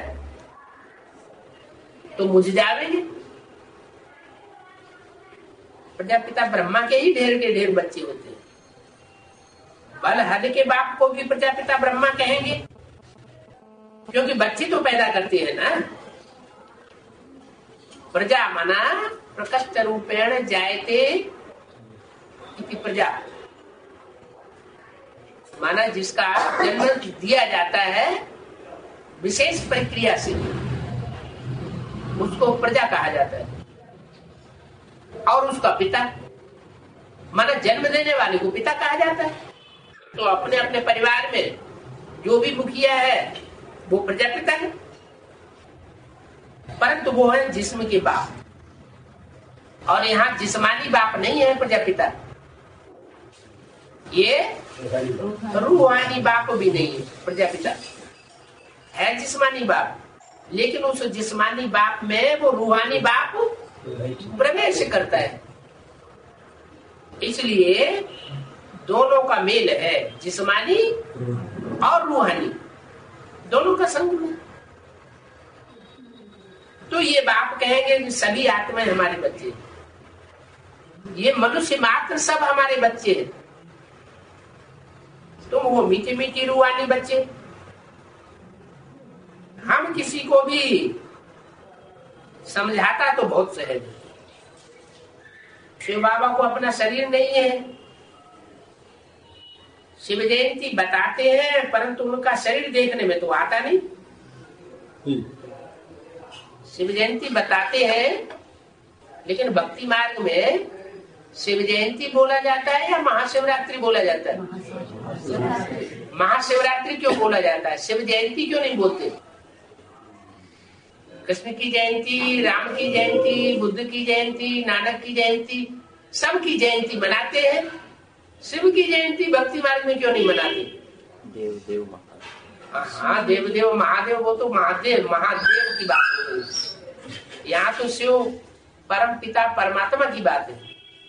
तो मुझे जावेंगे। प्रजापिता ब्रह्मा के ही ढेर बच्चे होते हैं। बलहद के बाप को भी प्रजापिता ब्रह्मा कहेंगे, क्योंकि बच्चे तो पैदा करते हैं ना। प्रजा मना प्रकट रूपेण जायते इति प्रजा, माना जिसका जन्म दिया जाता है विशेष प्रक्रिया से, उसको प्रजा कहा जाता है। और उसका पिता, माना जन्म देने वाले को पिता कहा जाता है। तो अपने अपने परिवार में जो भी मुखिया है वो प्रजापिता है, परंतु वो है जिस्म के बाप। और यहाँ जिस्मानी बाप नहीं है प्रजापिता, ये रूहानी बाप भी नहीं है प्रजापिता, है जिस्मानी बाप। लेकिन उस जिस्मानी बाप में वो रूहानी बाप प्रवेश करता है, इसलिए दोनों का मेल है, जिस्मानी और रूहानी दोनों का संग है। तो ये बाप कहेंगे कि सभी आत्माएं हमारे बच्चे, ये मनुष्य मात्र सब हमारे बच्चे हैं। तुम वो मीठी मीठी रूहानी बच्चे। हम किसी को भी समझाता तो बहुत सहज। शिव बाबा को अपना शरीर नहीं है, शिव जयंती बताते हैं, परंतु उनका शरीर देखने में तो आता नहीं। शिव जयंती बताते हैं, लेकिन भक्ति मार्ग में शिव जयंती बोला जाता है या महाशिवरात्रि बोला जाता है? महाशिवरात्रि क्यों बोला जाता है, शिव जयंती क्यों नहीं बोलते? कृष्ण की जयंती, राम की जयंती, बुद्ध की जयंती, नानक की जयंती, सबकी जयंती मनाते हैं। शिव की जयंती भक्ति मार्ग में क्यों नहीं मनाते? देव हाँ, देवदेव महादेव, वो तो महादेव की बात हो रही। यहाँ तो शिव परम पिता परमात्मा की बात है।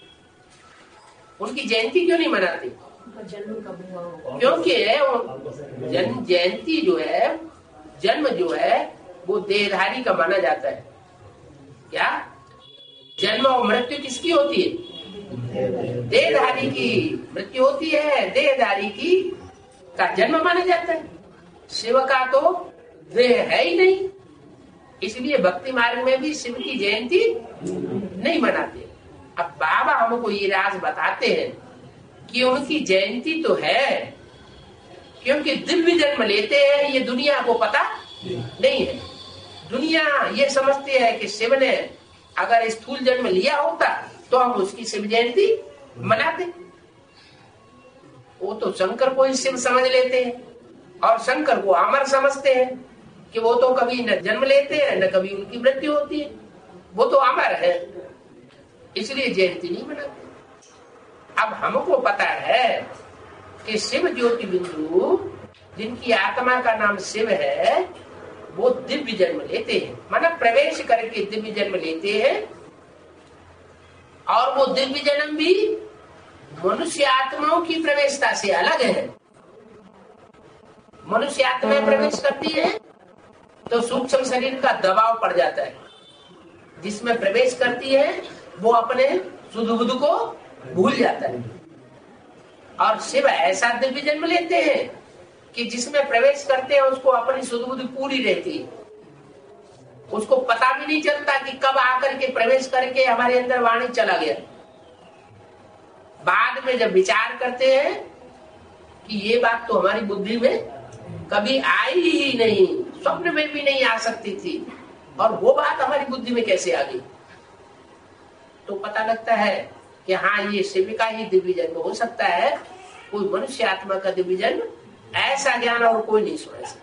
उनकी जयंती क्यों नहीं मनाते? क्योंकि जयंती जो है, जन्म जो है, वो देहधारी का माना जाता है। क्या जन्म और मृत्यु किसकी होती है? देहधारी की मृत्यु होती है, देहधारी की का जन्म माना जाता है। शिव का तो देह है ही नहीं, इसलिए भक्ति मार्ग में भी शिव की जयंती नहीं मनाते। अब बाबा हमको ये राज बताते हैं कि उनकी जयंती तो है, क्योंकि दिव्य जन्म लेते हैं, ये दुनिया को पता नहीं है। दुनिया ये समझती है कि शिव ने अगर स्थूल जन्म लिया होता तो हम उसकी शिव जयंती मनाते। वो तो शंकर को ही शिव समझ लेते हैं और शंकर को अमर समझते हैं कि वो तो कभी न जन्म लेते हैं न कभी उनकी मृत्यु होती है, वो तो अमर है, इसलिए जयंती नहीं मनाते। अब हमको पता है कि शिव ज्योति बिंदु, जिनकी आत्मा का नाम शिव है, वो दिव्य जन्म लेते हैं, माना प्रवेश करके दिव्य जन्म लेते हैं। और वो दिव्य जन्म भी मनुष्य आत्माओं की प्रवेशता से अलग है। मनुष्य आत्मा प्रवेश करती है तो सूक्ष्म शरीर का दबाव पड़ जाता है, जिसमें प्रवेश करती है वो अपने सुध बुध को भूल जाता है। और शिव ऐसा दिव्य जन्म लेते हैं कि जिसमें प्रवेश करते हैं उसको अपनी सुध बुध पूरी रहती है, उसको पता भी नहीं चलता कि कब आकर के प्रवेश करके हमारे अंदर वाणी चला गया। बाद में जब विचार करते हैं कि ये बात तो हमारी बुद्धि में कभी आई ही नहीं, स्वप्न में भी नहीं आ सकती थी, और वो बात हमारी बुद्धि में कैसे आ गई? तो पता लगता है कि हाँ, ये शिव का ही दिव्य जन्म हो सकता है। कोई मनुष्य आत्मा का दिव्य जन्म, ऐसा ज्ञान और कोई नहीं सुना सकता।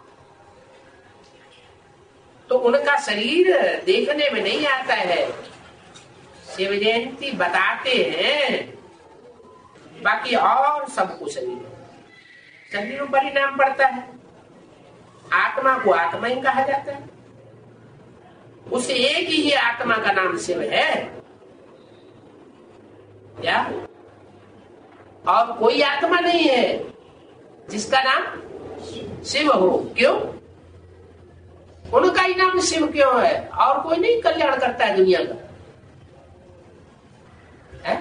तो उनका शरीर देखने में नहीं आता है, शिव जयंती बताते हैं, बाकी और सबको शरीर पर ही नाम पड़ता है। आत्मा को आत्मा ही कहा जाता है। उस एक ही आत्मा का नाम शिव है क्या? और कोई आत्मा नहीं है जिसका नाम शिव हो। क्यों? उनका ही नाम शिव क्यों है? और कोई नहीं कल्याण करता है दुनिया का, है?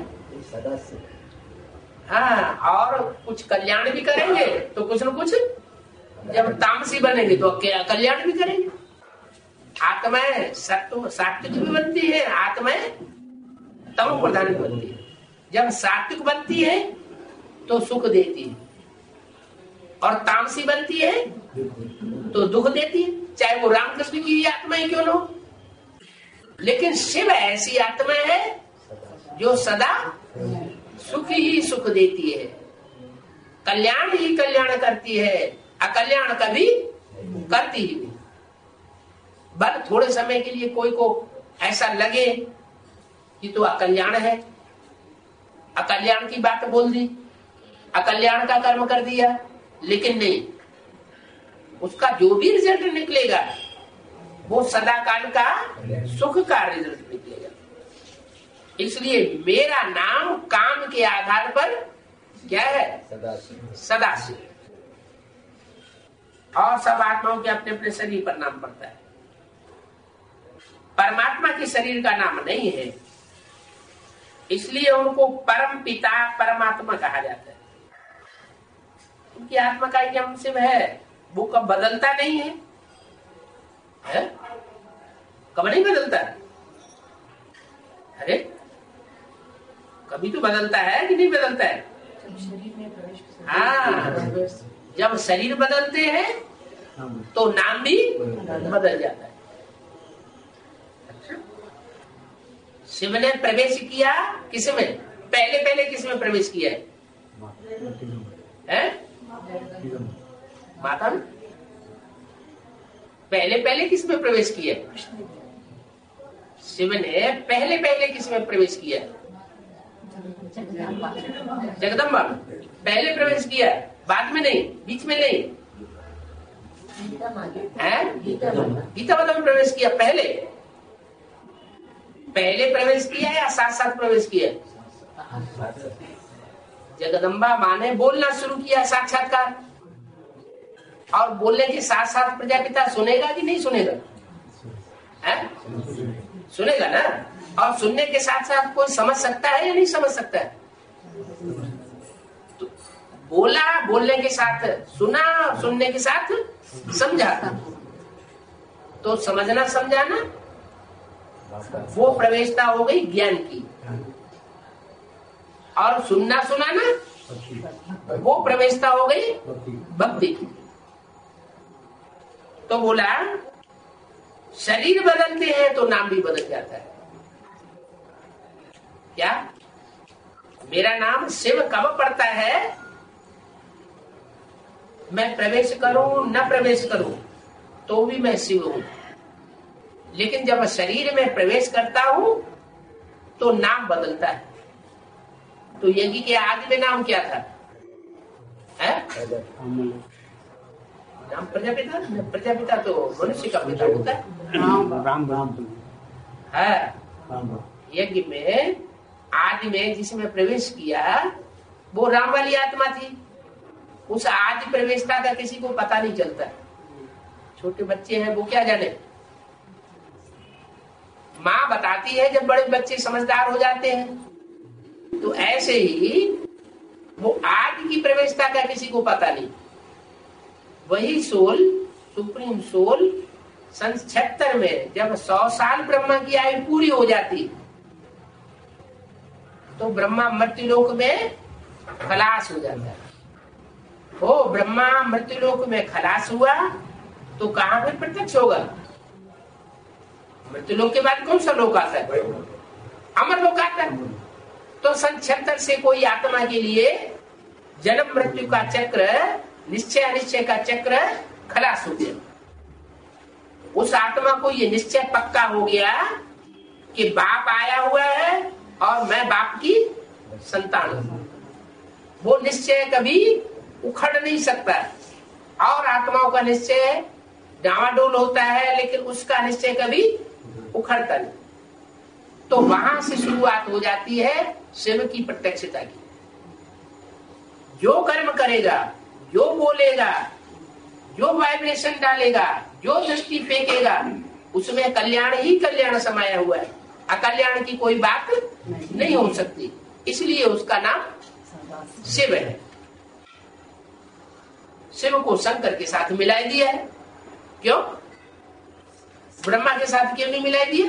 हाँ, और कुछ कल्याण भी करेंगे तो कुछ न कुछ, जब तामसी बनेंगे तो कल्याण भी करेंगे। आत्माएं सात्विक भी बनती है, आत्माएं तमो प्रधान भी बनती है। जब सात्विक बनती है तो सुख देती है, और तामसी बनती है तो दुख देती है, चाहे वो रामकृष्ण की आत्मा ही क्यों न हो। लेकिन शिव ऐसी आत्मा है जो सदा सुख ही सुख देती है, कल्याण ही कल्याण करती है, अकल्याण कभी करती ही नहीं। बल थोड़े समय के लिए कोई को ऐसा लगे कि तो अकल्याण है, अकल्याण की बात बोल दी, अकल्याण का कर्म कर दिया, लेकिन नहीं, उसका जो भी रिजल्ट निकलेगा वो सदा काल का सुख का रिजल्ट निकलेगा। इसलिए मेरा नाम काम के आधार पर क्या है? सदाशिव। और सब आत्माओं के अपने अपने शरीर पर नाम पड़ता है। परमात्मा के शरीर का नाम नहीं है, इसलिए उनको परम पिता परमात्मा कहा जाता है। उनकी आत्मा का ही नाम शिव है, वो कब बदलता नहीं है, है? कब नहीं बदलता? अरे कभी तो बदलता है कि नहीं बदलता है? हाँ, जब शरीर बदलते हैं तो नाम भी बदल जाता है। अच्छा, शिव ने प्रवेश किया किसमें? पहले किसमें प्रवेश किया है? माता ने पहले किसमें प्रवेश किया? शिव ने पहले किसमें प्रवेश किया? जगदम्बा में पहले प्रवेश किया, बाद में नहीं, बीच में नहीं, है? गीता माता में प्रवेश किया। पहले प्रवेश किया या साथ साथ प्रवेश किया? जगदम्बा माँ ने बोलना शुरू किया, साक्षात्कार, और बोलने के साथ साथ प्रजापिता सुनेगा कि नहीं सुनेगा? है? सुनेगा ना। और सुनने के साथ साथ कोई समझ सकता है या नहीं समझ सकता है? तो बोला, बोलने के साथ सुना, सुनने के साथ समझा, तो समझना समझाना वो प्रवेशता हो गई ज्ञान की, और सुनना सुनाना वो प्रवेशता हो गई भक्ति की। तो बोला शरीर बदलते हैं तो नाम भी बदल जाता है। क्या? मेरा नाम शिव कब पड़ता है? मैं प्रवेश करूं न प्रवेश करूं तो भी मैं शिव हूं, लेकिन जब शरीर में प्रवेश करता हूं तो नाम बदलता है। तो यज्ञ के आदि में नाम क्या था? है? नाम प्रजापिता। प्रजापिता तो मनुष्य का पिता होता है। राम है। यज्ञ में आदि में जिसमें प्रवेश किया वो राम वाली आत्मा थी। उस आदि प्रवेशता का किसी को पता नहीं चलता। छोटे बच्चे हैं वो क्या जाने, माँ बताती है, जब बड़े बच्चे समझदार हो जाते हैं। तो ऐसे ही वो आदि की प्रवेशता का किसी को पता नहीं। वही सोल, सुप्रीम सोल, सन 76 में जब 100 साल ब्रह्मा की आयु पूरी हो जाती तो ब्रह्मा मृत्युलोक में खलास हो जाता है। ब्रह्मा मृत्युलोक में खलास हुआ तो कहाँ पे प्रत्यक्ष होगा? मृत्यु लोक के बाद कौन सा लोक आता है? अमर लोक आता है। तो सन 76 से कोई आत्मा के लिए जन्म मृत्यु का चक्र, निश्चय अनिश्चय का चक्र खलास हो गया। उस आत्मा को ये निश्चय पक्का हो गया कि बाप आया हुआ है और मैं बाप की संतान हूं। वो निश्चय कभी उखड़ नहीं सकता। और आत्माओं का निश्चय डावाडोल होता है, लेकिन उसका निश्चय कभी उखड़ता नहीं। तो वहां से शुरुआत हो जाती है शिव की प्रत्यक्षता की। जो कर्म करेगा, जो बोलेगा, जो वाइब्रेशन डालेगा, जो दृष्टि फेंकेगा, उसमें कल्याण ही कल्याण समाया हुआ है। अकल्याण की कोई बात नहीं हो सकती। इसलिए उसका नाम शिव है। शिव को शंकर के साथ मिला दिया है। क्यों? ब्रह्मा के साथ क्यों नहीं मिला दिया?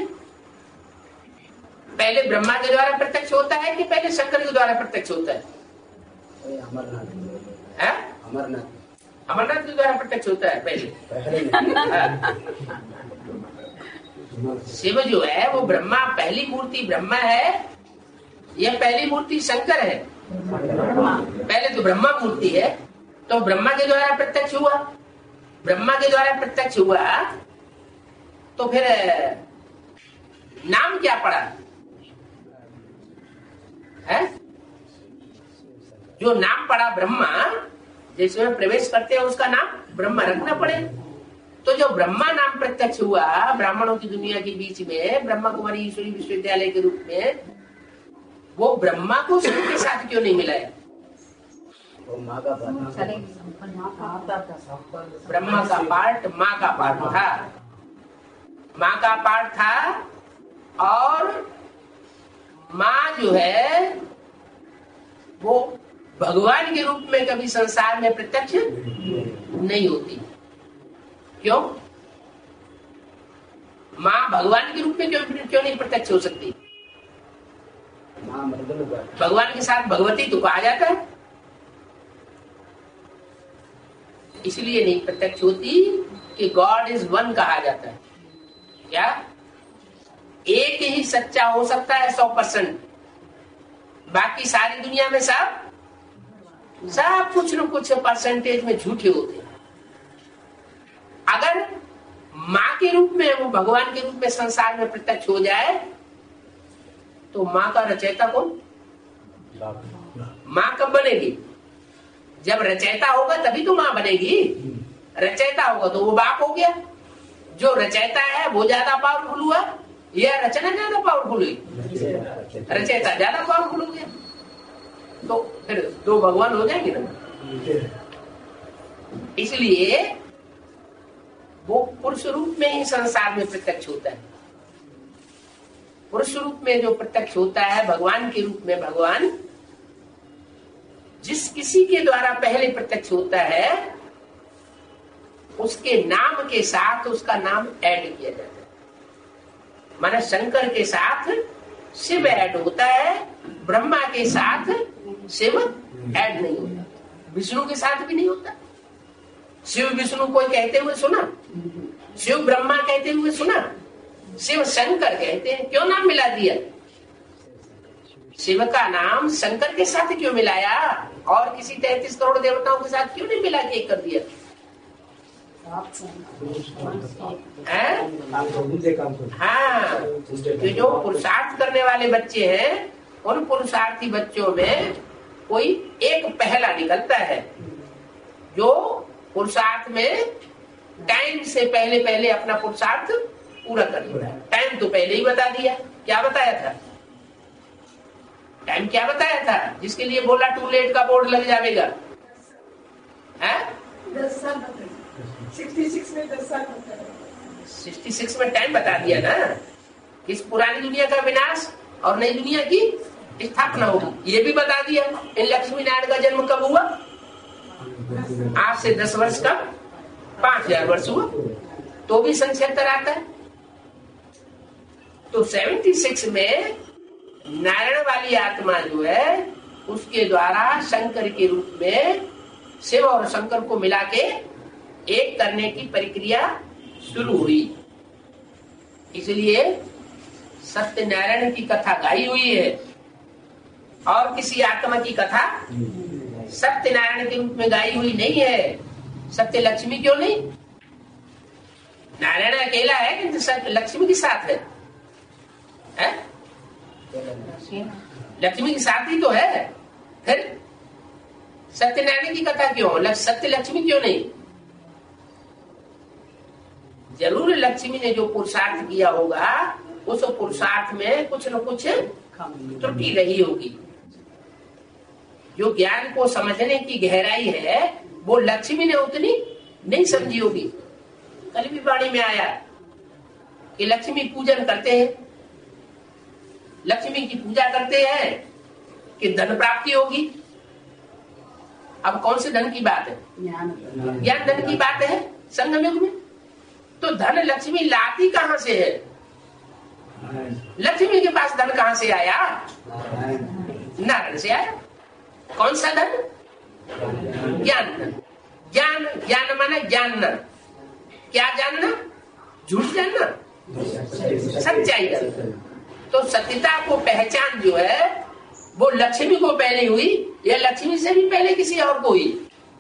पहले ब्रह्मा के द्वारा प्रत्यक्ष होता है कि पहले शंकर के द्वारा प्रत्यक्ष होता है? अमरनाथ के द्वारा प्रत्यक्ष होता है पहले। शिव जो है वो ब्रह्मा, पहली मूर्ति ब्रह्मा है, यह पहली मूर्ति शंकर है। पहले तो ब्रह्मा मूर्ति है, तो ब्रह्मा के द्वारा प्रत्यक्ष हुआ। ब्रह्मा के द्वारा प्रत्यक्ष हुआ तो फिर नाम क्या पड़ा है? जो नाम पड़ा ब्रह्मा, जिसमें प्रवेश करते हैं उसका नाम ब्रह्मा रखना पड़े। तो जो ब्रह्मा नाम प्रत्यक्ष हुआ ब्राह्मणों की दुनिया के बीच में, ब्रह्मा कुमारी ईश्वरी विश्वविद्यालय के रूप में, वो ब्रह्मा को शिव के साथ क्यों नहीं मिलाया? ब्रह्मा का पार्ट माँ का पार्ट था, माँ का पार्ट था। और माँ जो है वो भगवान के रूप में कभी संसार में प्रत्यक्ष नहीं होती। क्यों? माँ भगवान के रूप में क्यों नहीं प्रत्यक्ष हो सकती? भगवान के साथ भगवती तो कहा जाता है, इसलिए नहीं प्रत्यक्ष होती कि गॉड इज वन कहा जाता है। क्या? एक ही सच्चा हो सकता है 100%, बाकी सारी दुनिया में सब कुछ न कुछ परसेंटेज में झूठे होते हैं। अगर माँ के रूप में, वो भगवान के रूप में संसार में प्रत्यक्ष हो जाए तो माँ का रचयिता कौन? माँ कब बनेगी? जब रचयिता होगा तभी तो माँ बनेगी। रचयिता होगा तो वो बाप हो गया। जो रचयिता है वो ज्यादा पावरफुल हुआ या रचना ज्यादा पावरफुल हुई? रचयिता ज्यादा पावरफुल हो गया। तो फिर दो भगवान हो जाएंगे ना। इसलिए वो पुरुष रूप में ही संसार में प्रत्यक्ष होता है। पुरुष रूप में जो प्रत्यक्ष होता है भगवान के रूप में, भगवान जिस किसी के द्वारा पहले प्रत्यक्ष होता है उसके नाम के साथ उसका नाम ऐड किया जाता है। माने शंकर के साथ शिव ऐड होता है, ब्रह्मा के साथ शिव ऐड नहीं होता, विष्णु के साथ भी नहीं होता। शिव विष्णु कोई कहते हुए सुना? शिव ब्रह्मा कहते हुए सुना? शिव शंकर कहते हैं। क्यों नाम मिला दिया? शिव का नाम शंकर के साथ क्यों मिलाया और किसी 33 करोड़ देवताओं के साथ क्यों नहीं मिला के कर दिया? हाँ, जो पुरुषार्थ करने वाले बच्चे हैं उन पुरुषार्थी बच्चों में कोई एक पहला निकलता है जो पुरुषार्थ में टाइम से पहले अपना पुरुषार्थ पूरा कर लेता है। टाइम तो पहले ही बता दिया। क्या बताया था? टाइम क्या बताया था? जिसके लिए बोला टू लेट का बोर्ड लग जाएगा। 10 साल 66 में 10 साल 66 में टाइम बता दिया ना। इस पुरानी दुनिया का विनाश और नई दुनिया की स्थापना होगी, ये भी बता दिया। इन लक्ष्मी नारायण का जन्म कब हुआ? आज से 10 वर्ष का 5000 वर्ष हुआ, तो भी सन 76 आता है। तो 76 में नारायण वाली आत्मा जो है उसके द्वारा शंकर के रूप में शिव और शंकर को मिला के एक करने की प्रक्रिया शुरू हुई। इसलिए सत्यनारायण की कथा गाई हुई है और किसी आत्मा की कथा सत्यनारायण के रूप में गाई हुई नहीं है। सत्य लक्ष्मी क्यों नहीं? नारायण अकेला है कि सत्य लक्ष्मी के साथ है? लक्ष्मी के साथ ही तो है। फिर सत्यनारायण की कथा क्यों? सत्य लक्ष्मी क्यों नहीं? जरूर लक्ष्मी ने जो पुरुषार्थ किया होगा उस पुरुषार्थ में कुछ न कुछ त्रुटि रही होगी। जो ज्ञान को समझने की गहराई है वो लक्ष्मी ने उतनी नहीं समझी होगी। कल भी वाणी में आया कि लक्ष्मी पूजन करते हैं, लक्ष्मी की पूजा करते हैं कि धन प्राप्ति होगी। अब कौन से धन की बात है? ज्ञान धन की बात है संगम युग में। तो धन लक्ष्मी लाती कहां से है? लक्ष्मी के पास धन कहां से आया? नारायण से आया। कौन सा धन? ज्ञान धन। ज्ञान, ज्ञान माना जानना। क्या जानना? झूठ जानना, सच्चाई जानना। तो सत्यता को पहचान जो है वो लक्ष्मी को पहले हुई या लक्ष्मी से भी पहले किसी और को हुई?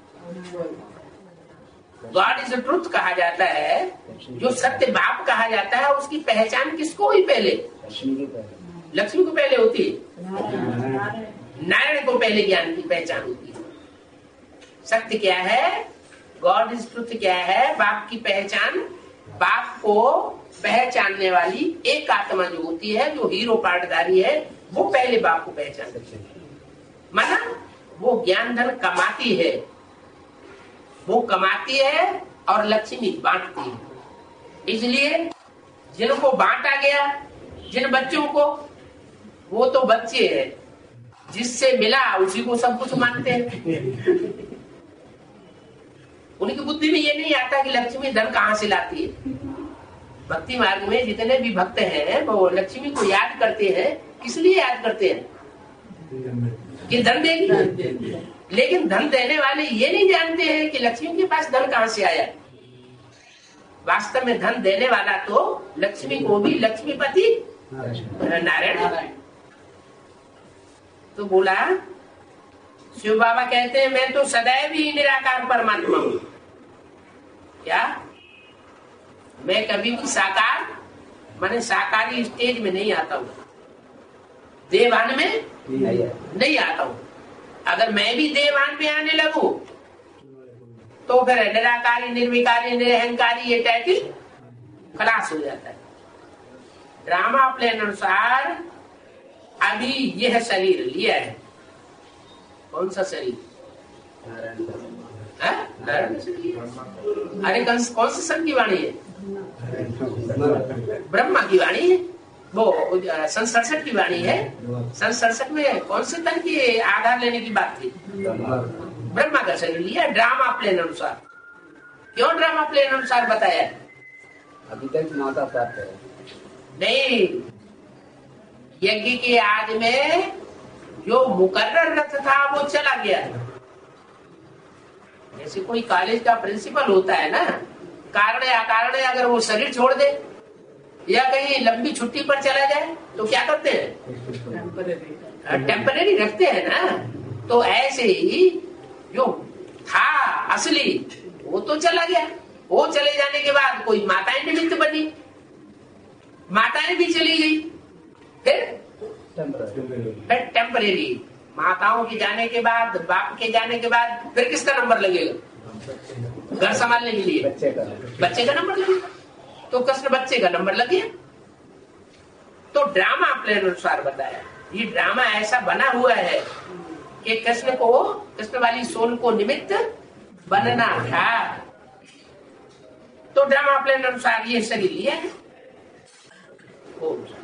गॉड इज ट्रुथ कहा जाता है, जो सत्य बाप कहा जाता है, उसकी पहचान किसको हुई पहले? लक्ष्मी को पहले होती है। नारायण को पहले ज्ञान की पहचान होती है। सत्य क्या है? गॉड इज ट्रुथ क्या है? बाप की पहचान। बाप को पहचानने वाली एक आत्मा जो होती है, जो हीरो पार्टदारी है, वो पहले बाप को पहचान सकती है। माना वो ज्ञान धन कमाती है, वो कमाती है और लक्ष्मी बांटती है। इसलिए जिनको बांटा गया, जिन बच्चों को, वो तो बच्चे हैं, जिससे मिला उसी को सब कुछ मानते हैं। उनकी बुद्धि में ये नहीं आता कि लक्ष्मी धन कहां से लाती है। भक्ति मार्ग में जितने भी भक्त हैं वो लक्ष्मी को याद करते हैं। किस लिए याद करते हैं? कि धन देगी। लेकिन धन देने वाले ये नहीं जानते हैं कि लक्ष्मी के पास धन कहां से आया। वास्तव में धन देने वाला तो लक्ष्मी को भी लक्ष्मीपति नारायण। तो बोला शिव बाबा कहते हैं मैं तो सदैव ही निराकार परमात्मा हूं। क्या? मैं कभी भी साकार माने साकारी स्टेज में नहीं आता हूं, देवान में नहीं आता हूं। अगर मैं भी देवान में आने लगूं तो फिर निराकारी, निर्विकारी, निरहंकारी ये टाइटल खलास हो जाता है। ड्रामा प्लान अनुसार अभी यह शरीर लिया है। कौन सा शरीर? नारायण शरीर। अरे कौन सी सन की वाणी है? ब्रह्मा की वाणी है। वो सन 67 की वाणी है। सन 67 में कौन से तन की आधार लेने की बात थी? ब्रह्मा का शरीर लिया ड्रामा प्लेन अनुसार। क्यों ड्रामा प्लेन अनुसार बताया? अभी तक माता प्राप्त है नहीं। यज्ञ के आज में जो मुकर्रर रथ था वो चला गया। जैसे कोई कॉलेज का प्रिंसिपल होता है ना, कारण अकारण अगर वो शरीर छोड़ दे या कहीं लंबी छुट्टी पर चला जाए तो क्या करते हैं? टेम्परेरी रखते हैं ना। तो ऐसे ही जो था असली वो तो चला गया। वो चले जाने के बाद कोई माताएं निमित्त बनी, माताएं भी चली गई। फिर टेम्परेरी माताओं के जाने के बाद, बाप के जाने के बाद फिर किसका नंबर लगेगा? घर संभालने के लिए बच्चे का नंबर लगेगा। तो कृष्ण बच्चे का नंबर लग गया। तो ड्रामा प्लान अनुसार बताया। ये ड्रामा ऐसा बना हुआ है कि कृष्ण को, कृष्ण वाली सोल को निमित्त बनना था। तो ड्रामा प्लान अनुसार ये शरीर लिया है।